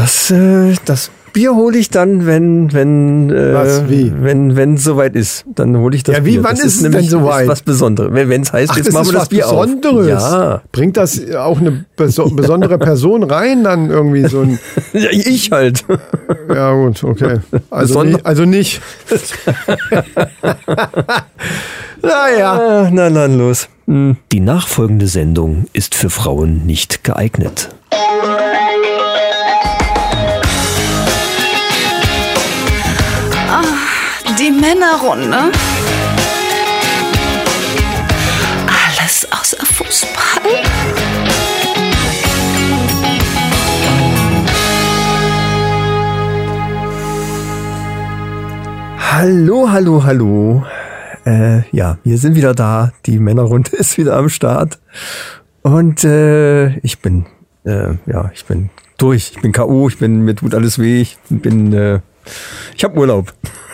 Das Bier hole ich dann, wenn es soweit ist. Dann hole ich das Bier. Ja, wie, wann ist es denn soweit? Ist was Besonderes. Wenn es heißt, jetzt machen wir das Bier auf. Besonderes? Ja. Bringt das auch eine besondere Person rein, dann irgendwie so ein... Ja, ich halt. Ja, gut, okay. Also nicht. Naja. Na, los. Die nachfolgende Sendung ist für Frauen nicht geeignet. Die Männerrunde. Alles außer Fußball. Hallo. Ja, wir sind wieder da. Die Männerrunde ist wieder am Start. Und ich bin durch. Ich bin K.O., mir tut alles weh. Ich habe Urlaub.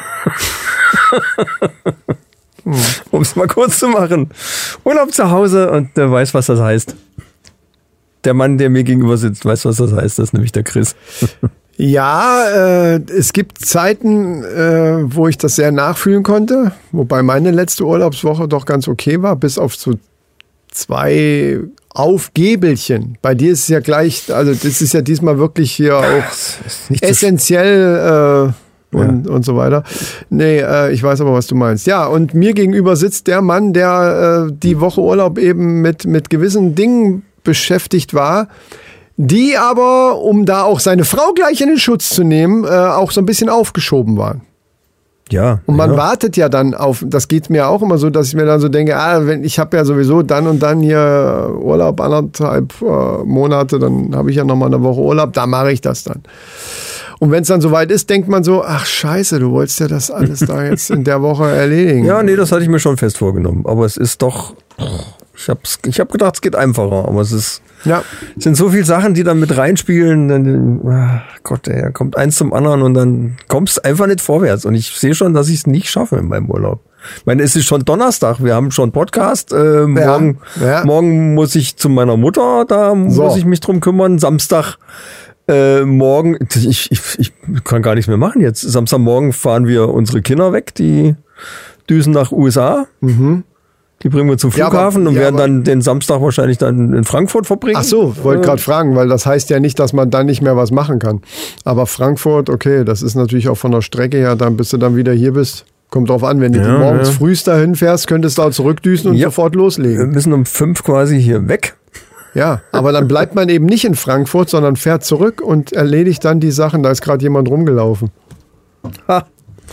Um es mal kurz zu machen. Urlaub zu Hause und der weiß, was das heißt. Der Mann, der mir gegenüber sitzt, weiß, was das heißt. Das ist nämlich der Chris. Ja, es gibt Zeiten, wo ich das sehr nachfühlen konnte. Wobei meine letzte Urlaubswoche doch ganz okay war, bis auf so 2 Aufgäbelchen. Bei dir ist es ja gleich, also das ist ja diesmal wirklich hier auch essentiell und so weiter. Nee, ich weiß aber, was du meinst. Ja, und mir gegenüber sitzt der Mann, der die Woche Urlaub eben mit gewissen Dingen beschäftigt war, die aber, um da auch seine Frau gleich in den Schutz zu nehmen, auch so ein bisschen aufgeschoben waren. Ja. Und man wartet ja dann auf, das geht mir auch immer so, dass ich mir dann so denke, ich habe ja sowieso dann und dann hier Urlaub, 1,5 Monate, dann habe ich ja nochmal eine Woche Urlaub, da mache ich das dann. Und wenn es dann soweit ist, denkt man so, ach scheiße, du wolltest ja das alles da jetzt in der Woche erledigen. Ja, nee, das hatte ich mir schon fest vorgenommen. Aber es ist doch, ich hab gedacht, es geht einfacher, aber es sind so viele Sachen, die da mit reinspielen, dann, Gott, ey, kommt eins zum anderen und dann kommst du einfach nicht vorwärts. Und ich sehe schon, dass ich es nicht schaffe in meinem Urlaub. Ich meine, es ist schon Donnerstag, wir haben schon Podcast, morgen muss ich zu meiner Mutter, muss ich mich drum kümmern, Samstag, morgen, ich kann gar nichts mehr machen jetzt. Samstagmorgen fahren wir unsere Kinder weg, die düsen nach USA. Mhm. Die bringen wir zum Flughafen und werden dann den Samstag wahrscheinlich dann in Frankfurt verbringen. Ach so, wollte gerade fragen, weil das heißt ja nicht, dass man dann nicht mehr was machen kann. Aber Frankfurt, okay, das ist natürlich auch von der Strecke her, dann bis du dann wieder hier bist. Kommt drauf an, wenn du morgens frühst dahin fährst, könntest du da zurückdüsen und sofort loslegen. Wir müssen um 5 quasi hier weg. Ja, aber dann bleibt man eben nicht in Frankfurt, sondern fährt zurück und erledigt dann die Sachen. Da ist gerade jemand rumgelaufen. Ha.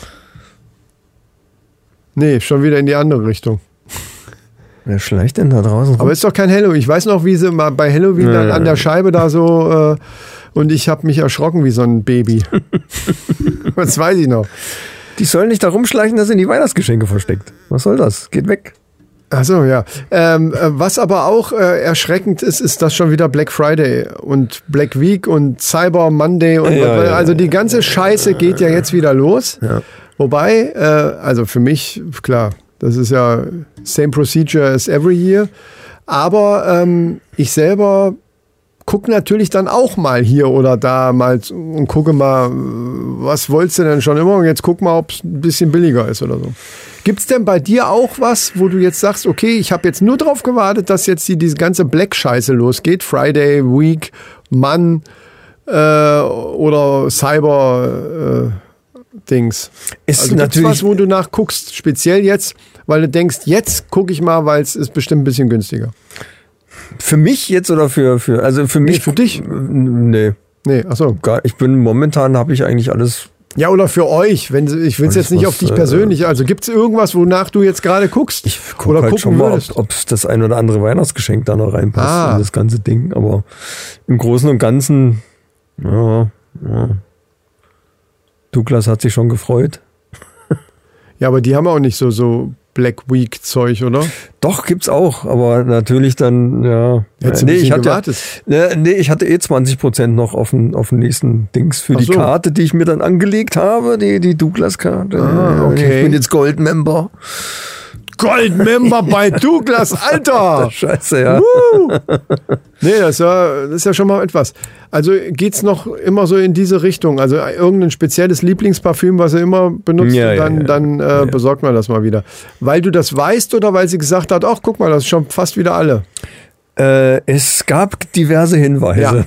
Nee, schon wieder in die andere Richtung. Wer schleicht denn da draußen rum? Aber ist doch kein Halloween. Ich weiß noch, wie sie mal bei Halloween dann an der Scheibe da so und ich habe mich erschrocken wie so ein Baby. Das weiß ich noch. Die sollen nicht da rumschleichen, da sind die Weihnachtsgeschenke versteckt. Was soll das? Geht weg. Ach so, ja. Was aber auch erschreckend ist, dass schon wieder Black Friday und Black Week und Cyber Monday und also die ganze Scheiße geht ja jetzt wieder los. Ja. Wobei, also für mich, klar, das ist ja same procedure as every year. Aber ich selber gucke natürlich dann auch mal hier oder da mal und gucke mal, was wolltest du denn schon immer? Und jetzt guck mal, ob es ein bisschen billiger ist oder so. Gibt's denn bei dir auch was, wo du jetzt sagst, okay, ich habe jetzt nur drauf gewartet, dass jetzt diese ganze Black-Scheiße losgeht? Friday, Week, Mann oder Cyber-Dings. Also natürlich was, wo du nachguckst, speziell jetzt, weil du denkst, jetzt gucke ich mal, weil es ist bestimmt ein bisschen günstiger. Für mich jetzt oder für mich? Nee, für dich? Nee. Nee, ach so. Momentan habe ich eigentlich alles. Ja, oder für euch, ich will es jetzt nicht auf dich persönlich, also gibt es irgendwas, wonach du jetzt gerade guckst? Ich gucke halt schon mal, ob das ein oder andere Weihnachtsgeschenk da noch reinpasst in das ganze Ding, aber im Großen und Ganzen, ja. Douglas hat sich schon gefreut. Ja, aber die haben auch nicht so Black Week Zeug, oder? Doch, gibt's auch, aber natürlich dann, ja. Ich hatte 20% noch auf den nächsten Dings für die Karte, die ich mir dann angelegt habe, die Douglas-Karte. Okay. Ich bin jetzt Gold-Member. Goldmember bei Douglas, Alter! Scheiße, ja. Nee, das ist ja schon mal etwas. Also geht's noch immer so in diese Richtung? Also irgendein spezielles Lieblingsparfüm, was er immer benutzt, dann besorgt man das mal wieder. Weil du das weißt oder weil sie gesagt hat, ach, guck mal, das ist schon fast wieder alle? Es gab diverse Hinweise.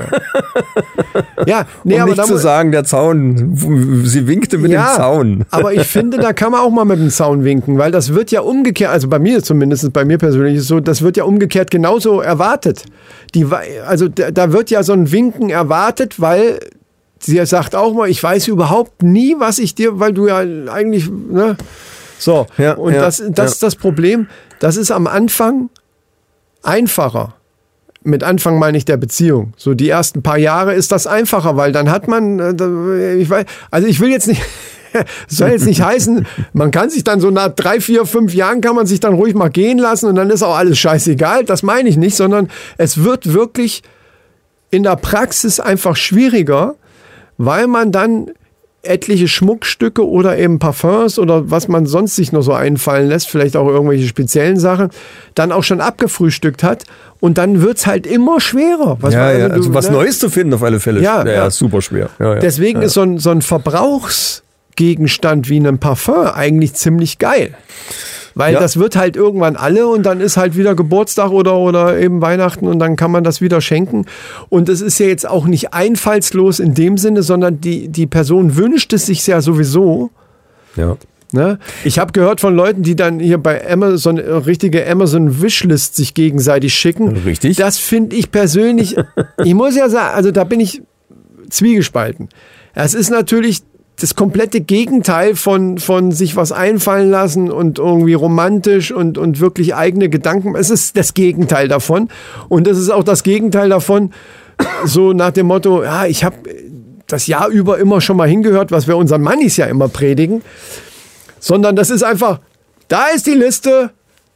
Ja, nee, um aber nicht zu sagen, der Zaun, sie winkte mit dem Zaun. Aber ich finde, da kann man auch mal mit dem Zaun winken, weil das wird ja umgekehrt, also bei mir zumindest, bei mir persönlich ist es so, das wird ja umgekehrt genauso erwartet. Also da wird ja so ein Winken erwartet, weil sie sagt auch mal, ich weiß überhaupt nie, was ich dir, weil du ja eigentlich, ne? So, das ist das Problem, das ist am Anfang einfacher. Mit Anfang meine ich der Beziehung. So die ersten paar Jahre ist das einfacher, weil dann hat man, ich will jetzt nicht, soll jetzt nicht heißen, man kann sich dann so nach 3, 4, 5 Jahren kann man sich dann ruhig mal gehen lassen und dann ist auch alles scheißegal. Das meine ich nicht, sondern es wird wirklich in der Praxis einfach schwieriger, weil man dann etliche Schmuckstücke oder eben Parfums oder was man sonst sich noch so einfallen lässt, vielleicht auch irgendwelche speziellen Sachen, dann auch schon abgefrühstückt hat und dann wird's halt immer schwerer. Was Neues zu finden auf alle Fälle. Ja, super schwer. Deswegen ist so ein Verbrauchsgegenstand wie ein Parfum eigentlich ziemlich geil. Weil das wird halt irgendwann alle und dann ist halt wieder Geburtstag oder eben Weihnachten und dann kann man das wieder schenken. Und es ist ja jetzt auch nicht einfallslos in dem Sinne, sondern die Person wünscht es sich ja sowieso. Ja. Ne? Ich habe gehört von Leuten, die dann hier bei Amazon richtige Amazon-Wishlist sich gegenseitig schicken. Richtig. Das finde ich persönlich, ich muss ja sagen, also da bin ich zwiegespalten. Es ist natürlich das komplette Gegenteil von sich was einfallen lassen und irgendwie romantisch und wirklich eigene Gedanken. Es ist das Gegenteil davon. Und es ist auch das Gegenteil davon, so nach dem Motto, ja, ich habe das Jahr über immer schon mal hingehört, was wir unseren Mannis ja immer predigen. Sondern das ist einfach, da ist die Liste,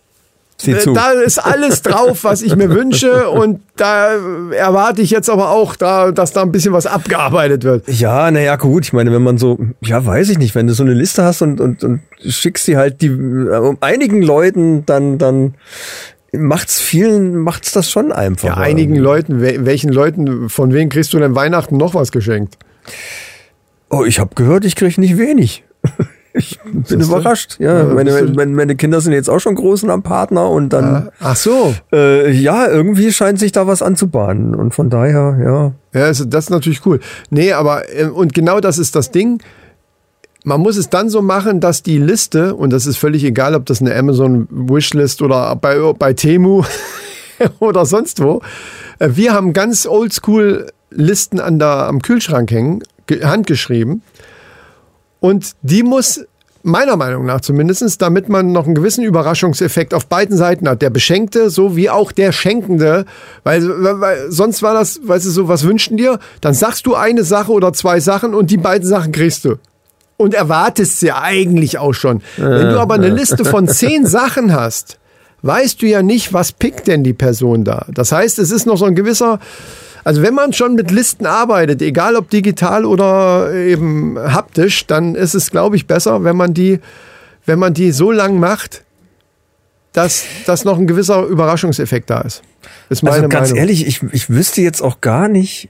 da ist alles drauf, was ich mir wünsche und da erwarte ich jetzt aber auch, dass da ein bisschen was abgearbeitet wird. Ja, naja, gut, ich meine, wenn man so, ja, weiß ich nicht, wenn du so eine Liste hast und schickst sie halt einigen Leuten, dann macht's das schon einfacher. Ja, einigen Leuten, welchen Leuten, von wem kriegst du denn Weihnachten noch was geschenkt? Oh, ich habe gehört, ich krieg nicht wenig. Ich bin überrascht. Ja, meine Kinder sind jetzt auch schon groß und am Partner und dann. Ach so. Irgendwie scheint sich da was anzubahnen und von daher, ja. Ja, das ist natürlich cool. Nee, aber, und genau das ist das Ding. Man muss es dann so machen, dass die Liste, und das ist völlig egal, ob das eine Amazon-Wishlist oder bei Temu oder sonst wo, wir haben ganz oldschool Listen am Kühlschrank hängen, handgeschrieben. Und die muss, meiner Meinung nach zumindest, damit man noch einen gewissen Überraschungseffekt auf beiden Seiten hat. Der Beschenkte so wie auch der Schenkende. Weil sonst war das, weißt du, so, was wünschen dir? Dann sagst du eine Sache oder 2 Sachen und die beiden Sachen kriegst du. Und erwartest sie eigentlich auch schon. Wenn du aber eine Liste von 10 Sachen hast, weißt du ja nicht, was pickt denn die Person da. Das heißt, es ist noch so ein gewisser... Also wenn man schon mit Listen arbeitet, egal ob digital oder eben haptisch, dann ist es, glaube ich, besser, wenn man die so lang macht, dass noch ein gewisser Überraschungseffekt da ist. Ist meine Meinung. Ganz ehrlich, ich wüsste jetzt auch gar nicht.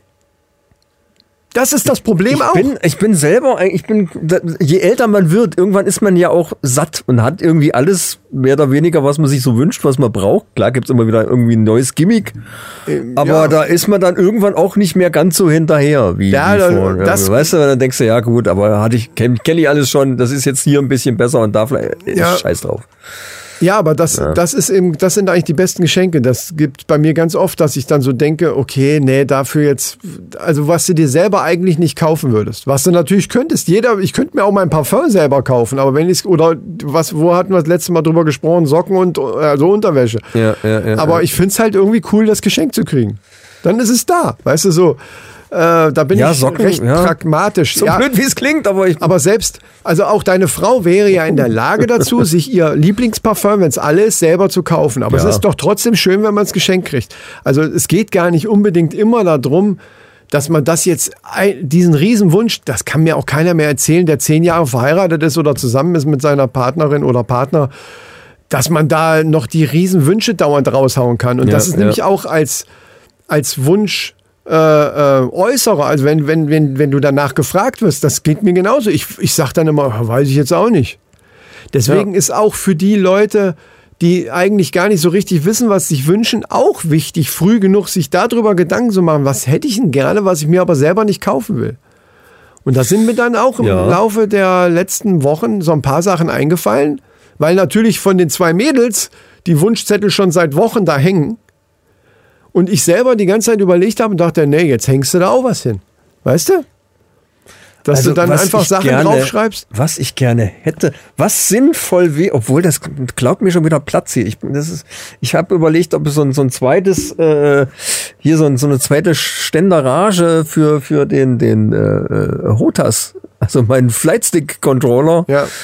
Das ist das Problem auch. Je älter man wird, irgendwann ist man ja auch satt und hat irgendwie alles mehr oder weniger, was man sich so wünscht, was man braucht. Klar gibt's immer wieder irgendwie ein neues Gimmick, aber da ist man dann irgendwann auch nicht mehr ganz so hinterher wie vorher. Weißt du, dann denkst du, ja gut, aber kenn ich alles schon, das ist jetzt hier ein bisschen besser und da vielleicht scheiß drauf. Ja, aber das sind eigentlich die besten Geschenke. Das gibt bei mir ganz oft, dass ich dann so denke, okay, nee, dafür jetzt, also was du dir selber eigentlich nicht kaufen würdest. Was du natürlich könntest. Ich könnte mir auch mein Parfum selber kaufen, aber wo hatten wir das letzte Mal drüber gesprochen? Socken und Unterwäsche. Ja, aber ich find's halt irgendwie cool, das Geschenk zu kriegen. Dann ist es da, weißt du, so. Da bin ich Socken, recht pragmatisch. So blöd, wie es klingt, aber selbst, also auch deine Frau wäre ja in der Lage dazu, sich ihr Lieblingsparfum, wenn es alle ist, selber zu kaufen. Aber es ist doch trotzdem schön, wenn man es geschenkt kriegt. Also es geht gar nicht unbedingt immer darum, dass man das jetzt, diesen Riesenwunsch, das kann mir auch keiner mehr erzählen, der 10 Jahre verheiratet ist oder zusammen ist mit seiner Partnerin oder Partner. dass man da noch die Riesenwünsche dauernd raushauen kann. Und das ist nämlich auch als Wunsch äußere, also wenn du danach gefragt wirst, das geht mir genauso. Ich sag dann immer, weiß ich jetzt auch nicht. Deswegen ist auch für die Leute, die eigentlich gar nicht so richtig wissen, was sie sich wünschen, auch wichtig, früh genug sich darüber Gedanken zu machen, was hätte ich denn gerne, was ich mir aber selber nicht kaufen will. Und da sind mir dann auch im Laufe der letzten Wochen so ein paar Sachen eingefallen, weil natürlich von den 2 Mädels die Wunschzettel schon seit Wochen da hängen. Und ich selber die ganze Zeit überlegt habe und dachte, nee, jetzt hängst du da auch was hin. Weißt du? Dass du dann einfach Sachen draufschreibst. Was ich gerne hätte, was sinnvoll wäre, obwohl das klaut mir schon wieder Platz hier. Ich habe überlegt, ob es so ein zweites, hier so eine zweite Ständerage für den Hotas, also meinen Flightstick-Controller,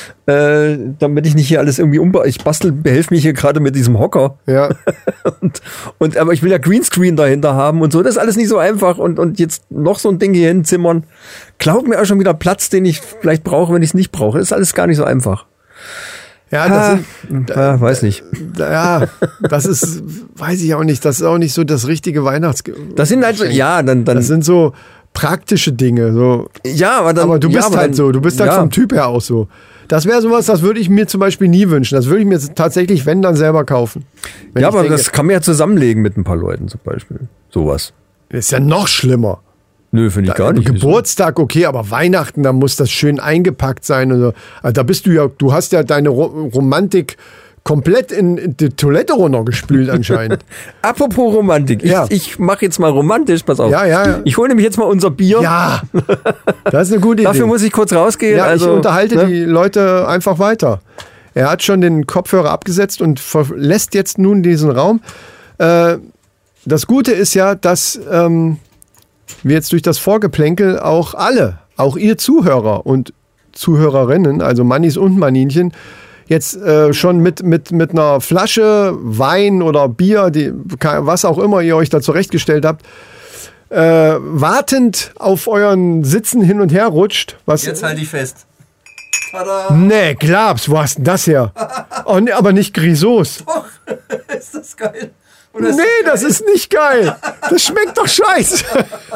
damit ich nicht hier alles irgendwie ich behelfe mich hier gerade mit diesem Hocker. Ja. aber ich will ja Greenscreen dahinter haben und so. Das ist alles nicht so einfach und jetzt noch so ein Ding hier hinzimmern, klaut mir auch schon wieder Platz, den ich vielleicht brauche, wenn ich es nicht brauche. Das ist alles gar nicht so einfach. Ja, weiß nicht. Ja, das ist, weiß ich auch nicht. Das ist auch nicht so das richtige Das sind halt so, das sind so praktische Dinge. So. Ja, aber du bist halt so. Du bist halt vom Typ her auch so. Das wäre sowas, das würde ich mir zum Beispiel nie wünschen. Das würde ich mir tatsächlich, wenn, dann selber kaufen. Ja, aber das kann man ja zusammenlegen mit ein paar Leuten zum Beispiel. Sowas. Das ist ja noch schlimmer. Nö, finde ich gar nicht. Geburtstag, okay, aber Weihnachten, da muss das schön eingepackt sein. Und so. Also da bist du hast ja deine Romantik komplett in die Toilette runtergespült anscheinend. Apropos Romantik, ich mache jetzt mal romantisch, pass auf. Ja. Ich hole nämlich jetzt mal unser Bier. Ja, das ist eine gute Idee. Dafür muss ich kurz rausgehen. Ja, ich unterhalte die Leute einfach weiter. Er hat schon den Kopfhörer abgesetzt und verlässt jetzt nun diesen Raum. Das Gute ist ja, dass wir jetzt durch das Vorgeplänkel auch ihr Zuhörer und Zuhörerinnen, also Mannis und Maninchen, jetzt schon mit einer Flasche Wein oder Bier, was auch immer ihr euch da zurechtgestellt habt, wartend auf euren Sitzen hin und her rutscht. Jetzt halte ich fest. Tada! Nee, Glabs, wo hast denn das her? Oh, nee, aber nicht Grisos. Doch, ist das geil. Das ist nicht geil. Das schmeckt doch scheiße.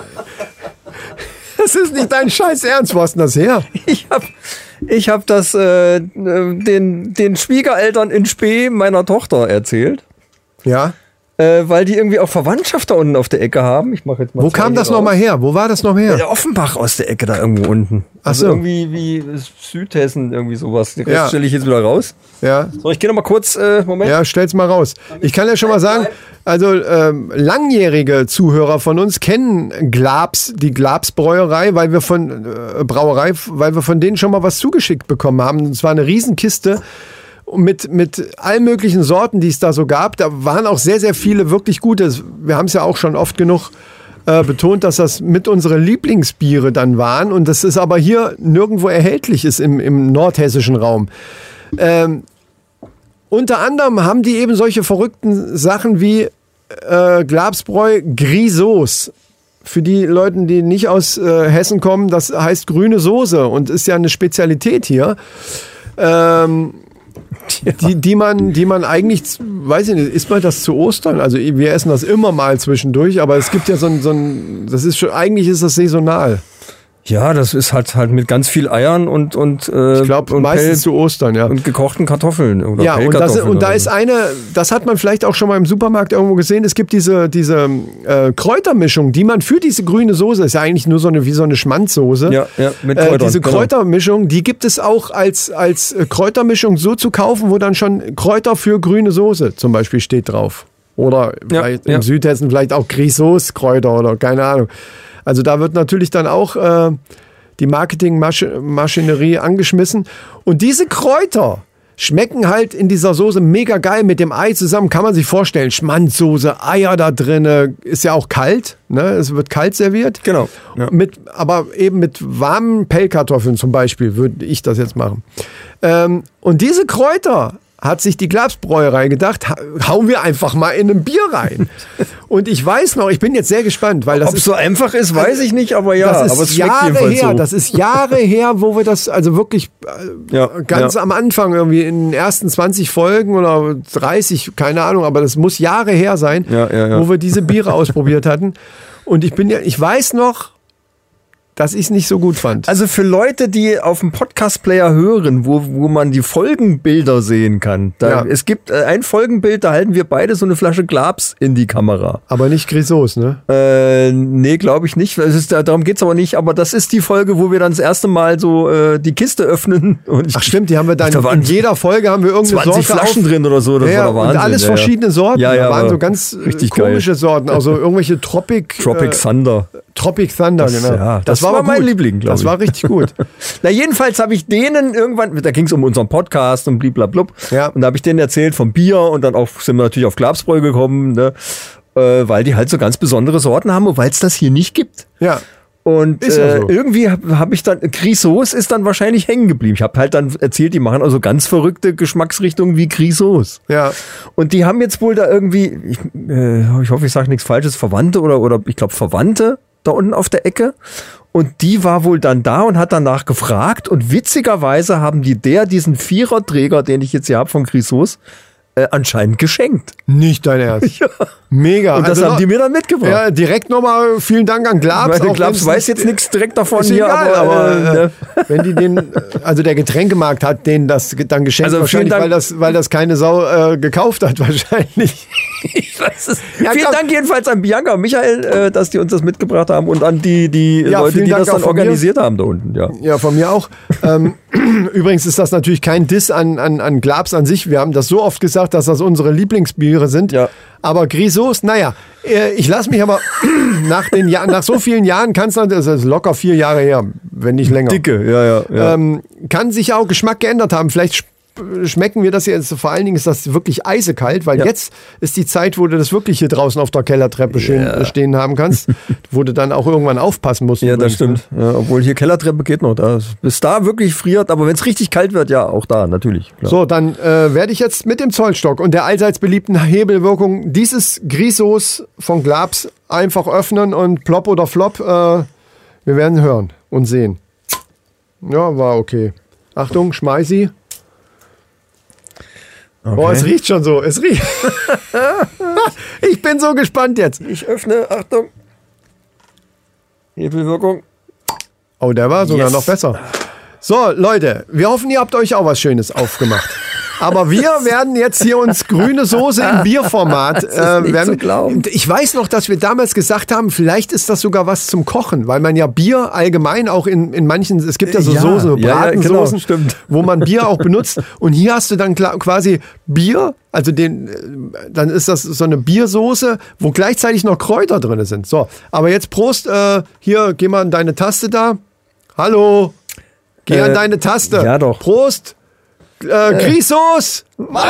Das ist nicht dein Scheiß Ernst. Wo hast denn das her? Ich hab das den Schwiegereltern in Spee meiner Tochter erzählt. Ja. Weil die irgendwie auch Verwandtschaft da unten auf der Ecke haben. Ich mache jetzt mal. Wo kam das nochmal her? Wo war das noch her? Der Offenbach aus der Ecke da irgendwo unten. Also irgendwie wie Südhessen, irgendwie sowas. Den Rest stelle ich jetzt wieder raus. Ja. So, ich gehe nochmal kurz, Moment. Ja, stell's mal raus. Ich kann ja schon mal sagen, also langjährige Zuhörer von uns kennen die Glabs Brauerei, weil wir von denen schon mal was zugeschickt bekommen haben. Und zwar eine Riesenkiste mit allen möglichen Sorten, die es da so gab. Da waren auch sehr, sehr viele wirklich gute. Wir haben es ja auch schon oft genug betont, dass das mit unsere Lieblingsbiere dann waren. Und das ist aber hier nirgendwo erhältlich ist im nordhessischen Raum. Unter anderem haben die eben solche verrückten Sachen wie Glabsbräu Grisos. Für die Leute, die nicht aus Hessen kommen, das heißt grüne Soße und ist ja eine Spezialität hier. Die man eigentlich, weiß ich nicht, isst man das zu Ostern? Also wir essen das immer mal zwischendurch, aber es gibt ja eigentlich ist das saisonal. Ja, das ist halt mit ganz viel Eiern und ich glaube meistens zu Ostern, ja. Und gekochten Kartoffeln oder ja, und da ist das hat man vielleicht auch schon mal im Supermarkt irgendwo gesehen, es gibt diese Kräutermischung, die man für diese grüne Soße, ist ja eigentlich nur wie so eine Schmandsoße. Ja, mit Kräutern. Diese Kräutermischung, die gibt es auch als Kräutermischung so zu kaufen, wo dann schon Kräuter für grüne Soße zum Beispiel steht drauf. Oder vielleicht im Südhessen vielleicht auch Grisos-Kräuter oder keine Ahnung. Also da wird natürlich dann auch die Marketingmaschinerie angeschmissen. Und diese Kräuter schmecken halt in dieser Soße mega geil mit dem Ei zusammen. Kann man sich vorstellen, Schmandsoße, Eier da drin, ist ja auch kalt. Ne? Es wird kalt serviert. Genau. Ja. Aber eben mit warmen Pellkartoffeln zum Beispiel würde ich das jetzt machen. Und diese Kräuter hat sich die Glabs-Bräuerei gedacht, hauen wir einfach mal in ein Bier rein. Und ich weiß noch, ich bin jetzt sehr gespannt, weil das Ob es so einfach ist, weiß ich nicht, aber ja, das ist aber es schmeckt Jahre jedenfalls her, so. das ist Jahre her, wo wir das also wirklich ganz am Anfang irgendwie in den ersten 20 Folgen oder 30, keine Ahnung, aber das muss Jahre her sein, wo wir diese Biere ausprobiert hatten. Und ich weiß noch, dass ich es nicht so gut fand. Also für Leute, die auf dem Podcast-Player hören, wo man die Folgenbilder sehen kann. Es gibt ein Folgenbild, da halten wir beide so eine Flasche Glabs in die Kamera. Aber nicht Grisauce, ne? Nee, glaube ich nicht. Darum geht's aber nicht. Aber das ist die Folge, wo wir dann das erste Mal so die Kiste öffnen. Und Ach stimmt, die haben wir dann in jeder Folge haben wir irgendeine 20 Sorte Flaschen drin oder so. Das war der Wahnsinn. Und alles verschiedene Sorten. Ja, da waren so ganz komische geil. Sorten. Also irgendwelche Tropic Thunder. Tropic Thunder, genau. Ja, das war mein Liebling, glaube ich. Das war richtig gut. Na, jedenfalls habe ich denen irgendwann, da ging es um unseren Podcast und bliblablub. Ja. Und da habe ich denen erzählt vom Bier und dann auch sind wir natürlich auf Glabsbräu gekommen, ne? Weil die halt so ganz besondere Sorten haben und weil es das hier nicht gibt. Ja. Und Ist ja so. irgendwie habe ich dann, Grisauce ist dann wahrscheinlich hängen geblieben. Ich habe halt dann erzählt, die machen also ganz verrückte Geschmacksrichtungen wie Grisauce. Ja. Und die haben jetzt wohl da irgendwie, ich hoffe, ich sage nichts Falsches, Verwandte oder ich glaube Verwandte da unten auf der Ecke. Und die war wohl dann da und hat danach gefragt. Und witzigerweise haben die diesen Viererträger, den ich jetzt hier habe von Grisauce, anscheinend geschenkt. Nicht dein Ernst. Ja. Mega. Und das haben die mir dann mitgebracht. Ja, direkt nochmal vielen Dank an Glabs. Weil Glabs weiß jetzt nichts direkt davon ist hier, egal, aber wenn die also der Getränkemarkt hat denen das dann geschenkt, also wahrscheinlich, weil das keine Sau gekauft hat, wahrscheinlich. Ich weiß es. Ja, vielen Dank jedenfalls an Bianca und Michael, dass die uns das mitgebracht haben und an die Leute, die das dann organisiert haben da unten. Ja, von mir auch. Übrigens ist das natürlich kein Diss an Glabs an sich. Wir haben das so oft gesagt, dass das unsere Lieblingsbiere sind. Ja. Aber Grisauce, naja, ich lasse mich aber nach so vielen Jahren, das ist locker 4 Jahre her, wenn nicht länger. Dicke, ja. Kann sich auch Geschmack geändert haben. Vielleicht schmecken wir das jetzt, vor allen Dingen ist das wirklich eisekalt, weil jetzt ist die Zeit, wo du das wirklich hier draußen auf der Kellertreppe stehen haben kannst, wo du dann auch irgendwann aufpassen musst. Ja, das stimmt. Ja, obwohl hier Kellertreppe geht noch. Bis da wirklich friert, aber wenn es richtig kalt wird, ja, auch da, natürlich. Klar. So, dann werde ich jetzt mit dem Zollstock und der allseits beliebten Hebelwirkung dieses Grisauce von Glabs einfach öffnen und plopp oder flop, wir werden hören und sehen. Ja, war okay. Achtung, Schmeißi. Okay. Boah, es riecht schon so. Es riecht. Ich bin so gespannt jetzt. Ich öffne, Achtung. Hebelwirkung. Oh, der war sogar noch besser. So, Leute, wir hoffen, ihr habt euch auch was Schönes aufgemacht. Aber wir werden jetzt hier uns grüne Soße im Bierformat. Ich weiß noch, dass wir damals gesagt haben, vielleicht ist das sogar was zum Kochen, weil man ja Bier allgemein auch in manchen, es gibt ja so Soßen, Bratensoßen, genau, wo man Bier auch benutzt. Und hier hast du dann quasi Bier, also dann ist das so eine Biersoße, wo gleichzeitig noch Kräuter drin sind. So, aber jetzt Prost, hier, geh mal an deine Taste da. Hallo, geh an deine Taste. Ja doch. Prost. Grisauce!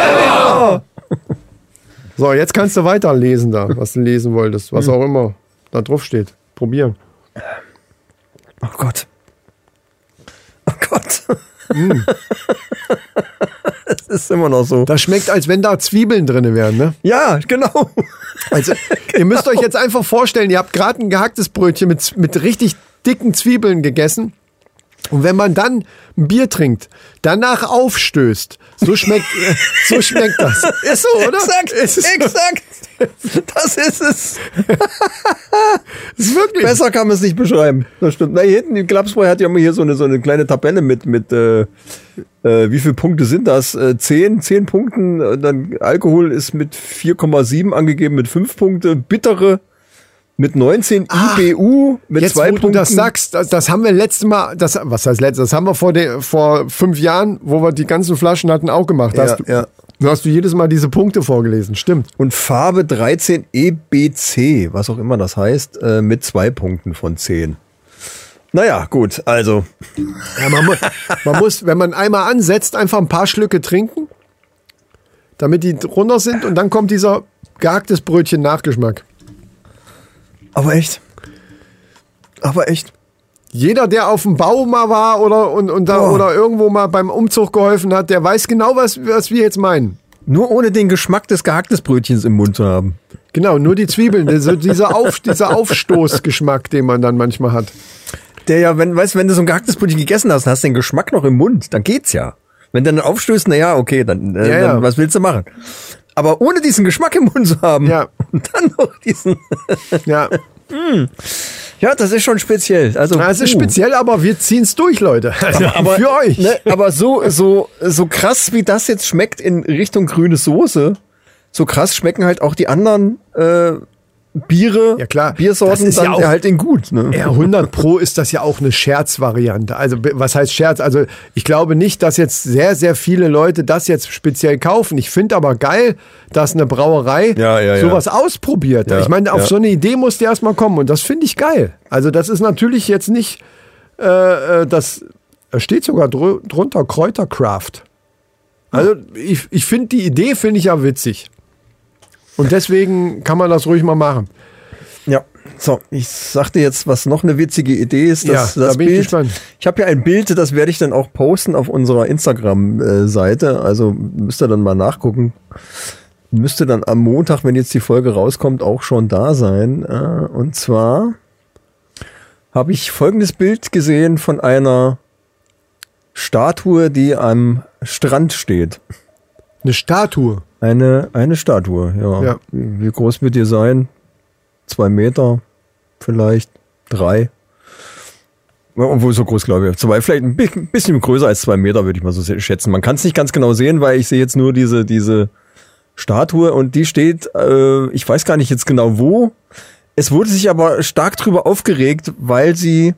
So, jetzt kannst du weiterlesen da, was du lesen wolltest, was auch immer da drauf steht. Probieren. Oh Gott. Oh Gott. Es ist immer noch so. Das schmeckt, als wenn da Zwiebeln drin wären, ne? Ja, genau. Also, ihr müsst euch jetzt einfach vorstellen, ihr habt gerade ein gehacktes Brötchen mit richtig dicken Zwiebeln gegessen. Und wenn man dann ein Bier trinkt, danach aufstößt, so schmeckt das. Ist so, oder? Exakt. Das ist es. Das ist wirklich. Besser kann man es nicht beschreiben. Das stimmt. Na, hier hinten, die Glabsbräu hat ja immer hier so eine kleine Tabelle mit wie viele Punkte sind das? 10 Punkten. Dann Alkohol ist mit 4,7 angegeben, mit 5 Punkte. Bittere mit 19 IBU, mit jetzt, 2 Punkten. Jetzt, wo du das sagst, das haben wir letztes Mal, was heißt letztes? Das haben wir vor 5 Jahren, wo wir die ganzen Flaschen hatten, auch gemacht. Hast du jedes Mal diese Punkte vorgelesen, stimmt. Und Farbe 13 EBC, was auch immer das heißt, mit 2 Punkten von 10. Naja, gut, also. Ja, man muss, wenn man einmal ansetzt, einfach ein paar Schlücke trinken, damit die runter sind und dann kommt dieser gehacktes Brötchen Nachgeschmack. Aber echt. Jeder, der auf dem Bau mal war oder irgendwo mal beim Umzug geholfen hat, der weiß genau, was wir jetzt meinen. Nur ohne den Geschmack des gehacktes Brötchens im Mund zu haben. Genau, nur die Zwiebeln, dieser Aufstoßgeschmack, den man dann manchmal hat. Der ja, wenn du so ein gehacktes Brötchen gegessen hast, hast du den Geschmack noch im Mund, dann geht's ja. Wenn du dann aufstößt, naja, okay, dann was willst du machen? Aber ohne diesen Geschmack im Mund zu haben und dann noch diesen... Ja. Ja, das ist schon speziell. Also, das ist speziell, aber wir ziehen's durch, Leute. Aber für euch. Ne, aber so krass, wie das jetzt schmeckt in Richtung grüne Soße, so krass schmecken halt auch die anderen Biere, Biersorten dann ja halt in gut. Ne? Ja, 100% ist das ja auch eine Scherzvariante. Also was heißt Scherz? Also ich glaube nicht, dass jetzt sehr, sehr viele Leute das jetzt speziell kaufen. Ich finde aber geil, dass eine Brauerei sowas ausprobiert. Ja, ich meine, auf so eine Idee musst du erstmal kommen und das finde ich geil. Also das ist natürlich jetzt nicht, das steht sogar drunter Kräutercraft. Also ich finde die Idee finde ich ja witzig. Und deswegen kann man das ruhig mal machen. Ja, so, ich sag dir jetzt, was noch eine witzige Idee ist. Das da bin ich gespannt. Ich habe ja ein Bild, das werde ich dann auch posten auf unserer Instagram-Seite. Also müsst ihr dann mal nachgucken. Müsste dann am Montag, wenn jetzt die Folge rauskommt, auch schon da sein. Und zwar habe ich folgendes Bild gesehen von einer Statue, die am Strand steht. Eine Statue? Eine Statue, ja. Wie groß wird die sein? 2 Meter, vielleicht 3. Obwohl so groß, glaube ich. 2, vielleicht ein bisschen größer als 2 Meter, würde ich mal so schätzen. Man kann es nicht ganz genau sehen, weil ich sehe jetzt nur diese Statue und die steht, ich weiß gar nicht jetzt genau wo. Es wurde sich aber stark drüber aufgeregt, weil sie,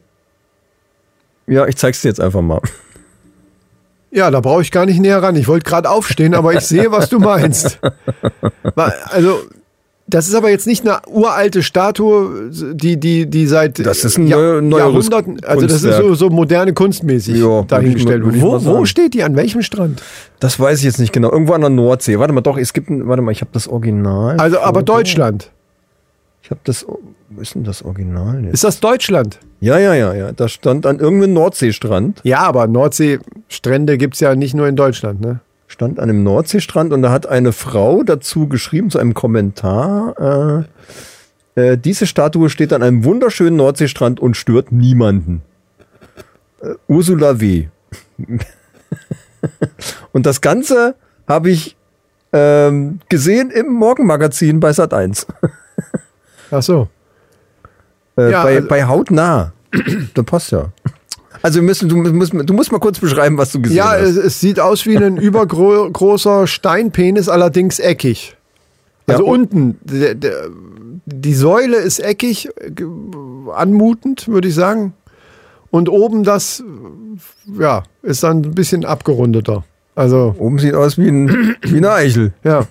ich zeig's dir jetzt einfach mal. Ja, da brauche ich gar nicht näher ran. Ich wollte gerade aufstehen, aber ich sehe, was du meinst. Also, das ist aber jetzt nicht eine uralte Statue, die seit das ist ein Jahrhunderten, also das ist so moderne kunstmäßig dahingestellt. Wo steht die? An welchem Strand? Das weiß ich jetzt nicht genau. Irgendwo an der Nordsee. Warte mal, ich habe das Original. Also, aber Deutschland. Wo ist denn das Original jetzt? Ist das Deutschland? Ja. Da stand an irgendeinem Nordseestrand. Ja, aber Nordseestrände gibt's ja nicht nur in Deutschland, ne? Stand an einem Nordseestrand und da hat eine Frau dazu geschrieben, zu einem Kommentar, diese Statue steht an einem wunderschönen Nordseestrand und stört niemanden. Ursula W. Und das Ganze habe ich gesehen im Morgenmagazin bei Sat.1. Ach so. Bei Hautnah. Das passt ja. Also du musst mal kurz beschreiben, was du gesehen hast. Ja, es sieht aus wie ein übergroßer Steinpenis, allerdings eckig. Also unten, die Säule ist eckig, anmutend, würde ich sagen. Und oben das, ist dann ein bisschen abgerundeter. Also oben sieht aus wie eine Eichel. Ja.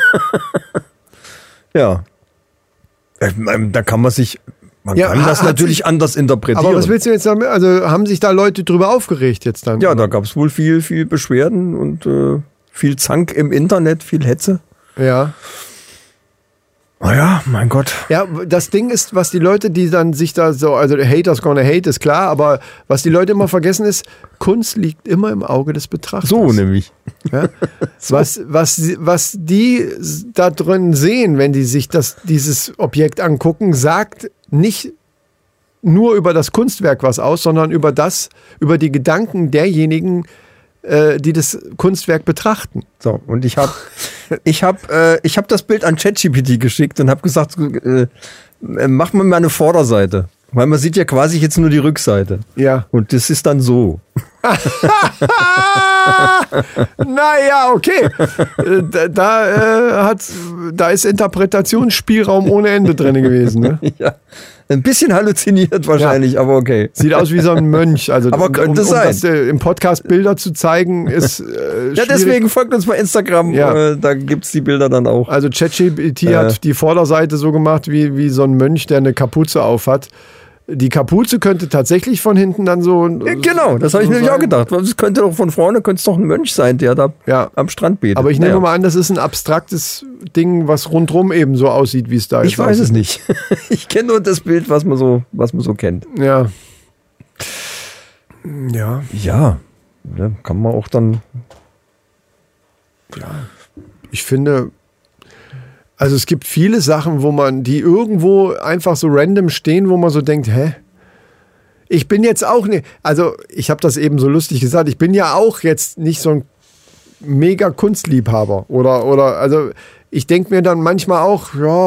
Ja. Da kann man kann das natürlich anders interpretieren. Aber was willst du jetzt damit? Also haben sich da Leute drüber aufgeregt jetzt dann? Ja, da gab es wohl viel Beschwerden und viel Zank im Internet, viel Hetze. Ja. Naja, mein Gott. Ja, das Ding ist, was die Leute, die dann sich da so, also Haters gonna hate, ist klar, aber was die Leute immer vergessen ist, Kunst liegt immer im Auge des Betrachters. So nämlich. Ja? So. Was die da drin sehen, wenn die sich dieses Objekt angucken, sagt nicht nur über das Kunstwerk was aus, sondern über die Gedanken derjenigen, die das Kunstwerk betrachten. So, und ich hab das Bild an ChatGPT geschickt und habe gesagt, mach mal eine Vorderseite. Weil man sieht ja quasi jetzt nur die Rückseite. Ja. Und das ist dann so. Naja, okay. Da ist Interpretationsspielraum ohne Ende drin gewesen. Ne? Ja. Ein bisschen halluziniert wahrscheinlich, aber okay. Sieht aus wie so ein Mönch. Also, aber könnte sein. Das, im Podcast Bilder zu zeigen, ist ja, deswegen folgt uns bei Instagram. Ja. Da gibt's die Bilder dann auch. Also ChatGPT hat die Vorderseite so gemacht, wie so ein Mönch, der eine Kapuze auf hat. Die Kapuze könnte tatsächlich von hinten dann so... Ja, genau, das habe ich mir nämlich auch gedacht. Es könnte doch von vorne könnte es doch ein Mönch sein, der da am Strand betet. Aber ich nehme mal an, das ist ein abstraktes Ding, was rundrum eben so aussieht, wie es da ist. Ich weiß es nicht. Ich kenne nur das Bild, was man so kennt. Ja. Ja. Ja, kann man auch dann... Ja, ich finde, also es gibt viele Sachen, die irgendwo einfach so random stehen, wo man so denkt, hä? Ich bin jetzt auch nicht, also ich habe das eben so lustig gesagt, ich bin ja auch jetzt nicht so ein mega Kunstliebhaber oder also ich denke mir dann manchmal auch,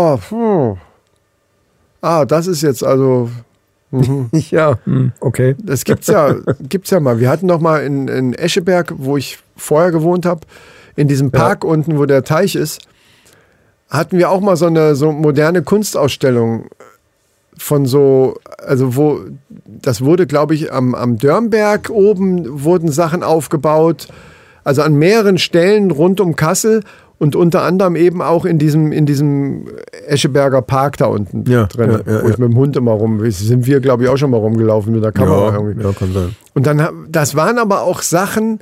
das ist jetzt also... Ja, okay. Das gibt's ja mal. Wir hatten doch mal in Escheberg, wo ich vorher gewohnt habe, in diesem Park unten, wo der Teich ist, hatten wir auch mal so eine moderne Kunstausstellung von das wurde, glaube ich, am Dörnberg oben wurden Sachen aufgebaut, also an mehreren Stellen rund um Kassel und unter anderem eben auch in diesem Escheberger Park da unten drin, wo ich mit dem Hund immer sind wir, glaube ich, auch schon mal rumgelaufen mit der Kamera irgendwie. Ja, kann sein. Und dann, das waren aber auch Sachen,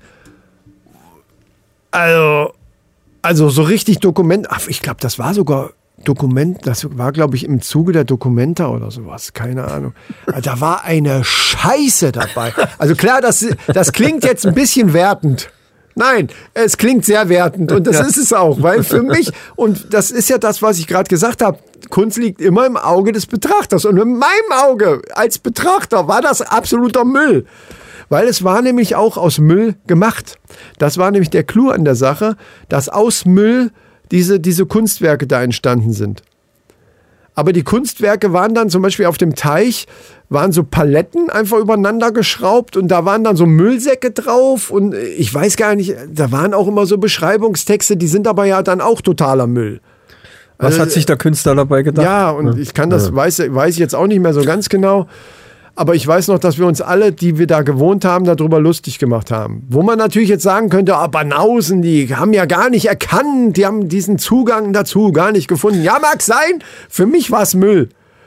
also so richtig ich glaube, das war sogar das war, glaube ich, im Zuge der Documenta oder sowas, keine Ahnung. Da war eine Scheiße dabei. Also klar, das klingt jetzt ein bisschen wertend. Nein, es klingt sehr wertend und das ist es auch, weil für mich, und das ist ja das, was ich gerade gesagt habe, Kunst liegt immer im Auge des Betrachters und in meinem Auge als Betrachter war das absoluter Müll. Weil es war nämlich auch aus Müll gemacht. Das war nämlich der Clou an der Sache, dass aus Müll diese Kunstwerke da entstanden sind. Aber die Kunstwerke waren dann zum Beispiel auf dem Teich, waren so Paletten einfach übereinander geschraubt und da waren dann so Müllsäcke drauf und ich weiß gar nicht, da waren auch immer so Beschreibungstexte, die sind aber ja dann auch totaler Müll. Was hat sich der Künstler dabei gedacht? Ja, und ich kann das, weiß ich jetzt auch nicht mehr so ganz genau. Aber ich weiß noch, dass wir uns alle, die wir da gewohnt haben, darüber lustig gemacht haben. Wo man natürlich jetzt sagen könnte, Banausen, die haben ja gar nicht erkannt, die haben diesen Zugang dazu gar nicht gefunden. Ja, mag sein, für mich war es Müll.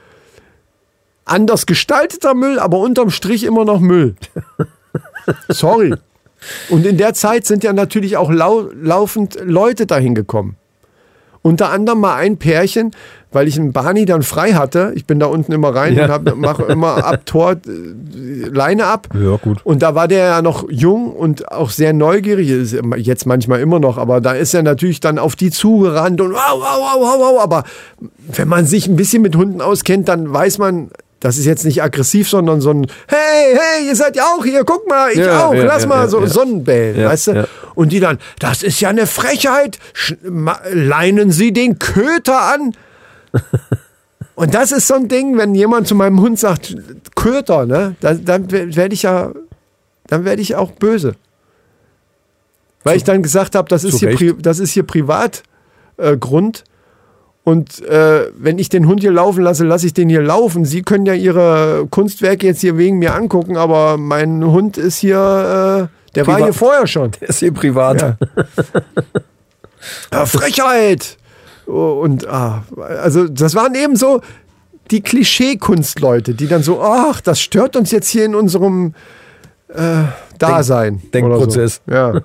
Anders gestalteter Müll, aber unterm Strich immer noch Müll. Sorry. Und in der Zeit sind ja natürlich auch laufend Leute dahin gekommen. Unter anderem mal ein Pärchen, weil ich einen Barney dann frei hatte. Ich bin da unten immer rein und mache immer ab Tor Leine ab. Ja, gut. Und da war der ja noch jung und auch sehr neugierig. Ist jetzt manchmal immer noch, aber da ist er natürlich dann auf die zugerannt und wow. Aber wenn man sich ein bisschen mit Hunden auskennt, dann weiß man, das ist jetzt nicht aggressiv, sondern so ein hey, ihr seid ja auch hier, guck mal, ich auch, lass mal so Sonnenbällen, weißt du? Ja. Und die dann, das ist ja eine Frechheit, leinen Sie den Köter an. Und das ist so ein Ding, wenn jemand zu meinem Hund sagt, Köter, ne, dann werde ich auch böse. Weil ich dann gesagt habe, das ist hier Privatgrund. Und wenn ich den Hund hier laufen lasse ich den hier laufen. Sie können ja Ihre Kunstwerke jetzt hier wegen mir angucken, aber mein Hund ist hier, der war hier vorher schon. Der ist hier privat. Ja. Frechheit! Und also das waren eben so die Klischee-Kunstleute, die dann so, das stört uns jetzt hier in unserem Dasein. Denkprozess. So. Ja.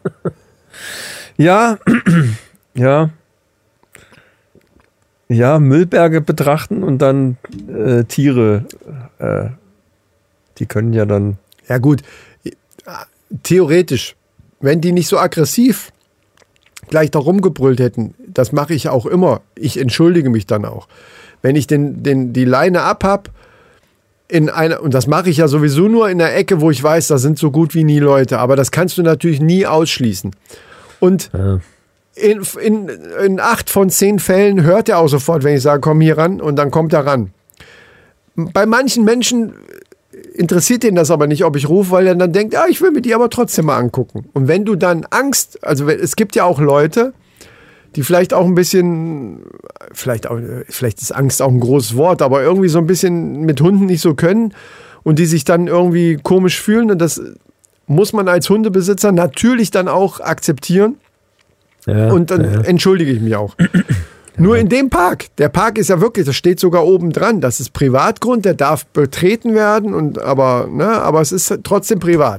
Ja. Ja, Müllberge betrachten und dann Tiere, die können ja dann... Ja gut, theoretisch, wenn die nicht so aggressiv gleich da rumgebrüllt hätten, das mache ich auch immer, ich entschuldige mich dann auch. Wenn ich die Leine abhab, und das mache ich ja sowieso nur in der Ecke, wo ich weiß, da sind so gut wie nie Leute, aber das kannst du natürlich nie ausschließen. Und... Ja. In 8 von 10 Fällen hört er auch sofort, wenn ich sage, komm hier ran, und dann kommt er ran. Bei manchen Menschen interessiert ihn das aber nicht, ob ich rufe, weil er dann denkt, ich will mir die aber trotzdem mal angucken. Und wenn du dann Angst, also es gibt ja auch Leute, die vielleicht auch ein bisschen, vielleicht ist Angst auch ein großes Wort, aber irgendwie so ein bisschen mit Hunden nicht so können und die sich dann irgendwie komisch fühlen, und das muss man als Hundebesitzer natürlich dann auch akzeptieren. Ja, und dann entschuldige ich mich auch. Nur in dem Park. Der Park ist ja wirklich, das steht sogar oben dran. Das ist Privatgrund, der darf betreten werden, aber es ist trotzdem privat.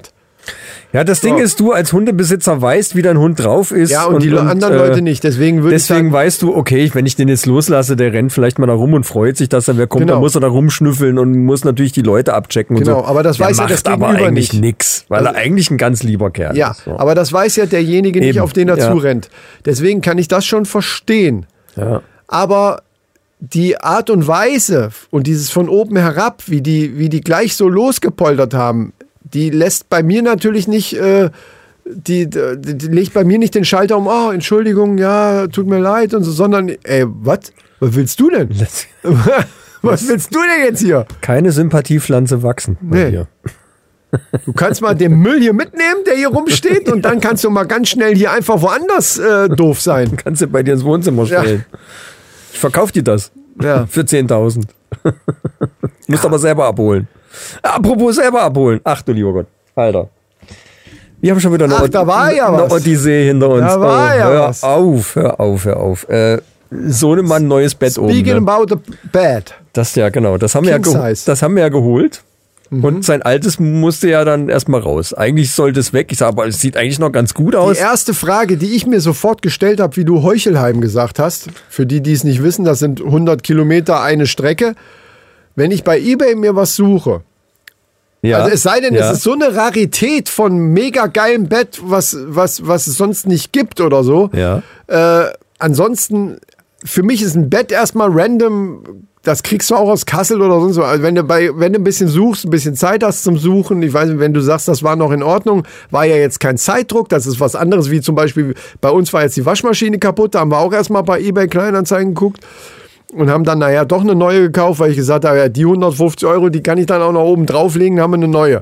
Ja, das Ding ist, du als Hundebesitzer weißt, wie dein Hund drauf ist. Ja, und die anderen Leute nicht. Deswegen weißt du, okay, wenn ich den jetzt loslasse, der rennt vielleicht mal da rum und freut sich, dass dann wer kommt, dann muss er da rumschnüffeln und muss natürlich die Leute abchecken und so. Genau, aber das weiß ja das Gegenüber aber eigentlich nicht. Nix, weil er eigentlich ein ganz lieber Kerl ist. Ja, So. aber das weiß ja derjenige nicht, auf den er zurennt. Deswegen kann ich das schon verstehen. Ja. Aber die Art und Weise und dieses von oben herab, wie die gleich so losgepoltert haben, die lässt bei mir natürlich nicht, die legt bei mir nicht den Schalter um, oh, Entschuldigung, ja, tut mir leid und so, sondern, ey, was willst du denn? Was willst du denn jetzt hier? Keine Sympathiepflanze wachsen bei dir. Du kannst mal den Müll hier mitnehmen, der hier rumsteht, und dann kannst du mal ganz schnell hier einfach woanders doof sein. Kannst du bei dir ins Wohnzimmer stellen. Ja. Ich verkauf dir das für 10.000. Musst aber selber abholen. Apropos selber abholen. Ach du lieber Gott. Alter. Wir haben schon wieder eine Odyssee hinter uns. Da war was. Hör auf. Sohnemann, neues Bett oben. Speaking about the bed. Das genau. Das haben wir ja geholt. Und sein altes musste ja dann erstmal raus. Eigentlich sollte es weg. Ich sage, aber es sieht eigentlich noch ganz gut aus. Die erste Frage, die ich mir sofort gestellt habe, wie du Heuchelheim gesagt hast, für die es nicht wissen, das sind 100 Kilometer eine Strecke. Wenn ich bei eBay mir was suche, also es sei denn, es ist so eine Rarität von mega geilem Bett, was es sonst nicht gibt oder so. Ja. Ansonsten, für mich ist ein Bett erstmal random. Das kriegst du auch aus Kassel oder sonst so. Also wenn du ein bisschen suchst, ein bisschen Zeit hast zum Suchen, ich weiß nicht, wenn du sagst, das war noch in Ordnung, war ja jetzt kein Zeitdruck, das ist was anderes, wie zum Beispiel bei uns war jetzt die Waschmaschine kaputt, da haben wir auch erstmal bei eBay Kleinanzeigen geguckt und haben dann doch eine neue gekauft, weil ich gesagt habe, ja, die 150 €, die kann ich dann auch noch oben drauflegen, haben wir eine neue.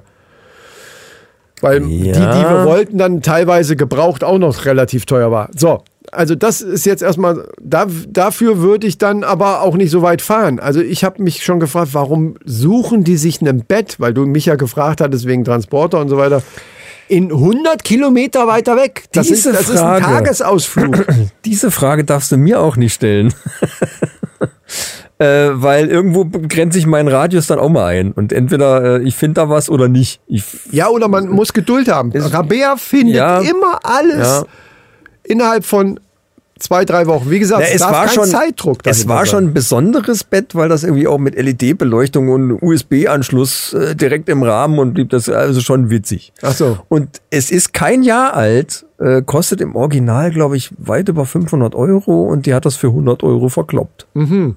Weil die wir wollten, dann teilweise gebraucht auch noch relativ teuer war. So. Also das ist jetzt erstmal, dafür würde ich dann aber auch nicht so weit fahren. Also ich habe mich schon gefragt, warum suchen die sich ein Bett, weil du mich ja gefragt hattest wegen Transporter und so weiter, in 100 Kilometer weiter weg. Das ist ein Tagesausflug. Diese Frage darfst du mir auch nicht stellen. Weil irgendwo grenze ich meinen Radius dann auch mal ein. Und entweder ich finde da was oder nicht. Oder man muss Geduld haben. Rabea findet immer alles innerhalb von 2-3 Wochen. Wie gesagt, es war kein Zeitdruck. Es war schon ein besonderes Bett, weil das irgendwie auch mit LED-Beleuchtung und USB-Anschluss direkt im Rahmen und blieb das also schon witzig. Ach so. Und es ist kein Jahr alt, kostet im Original, glaube ich, weit über 500 € und die hat das für 100 € verkloppt. Mhm.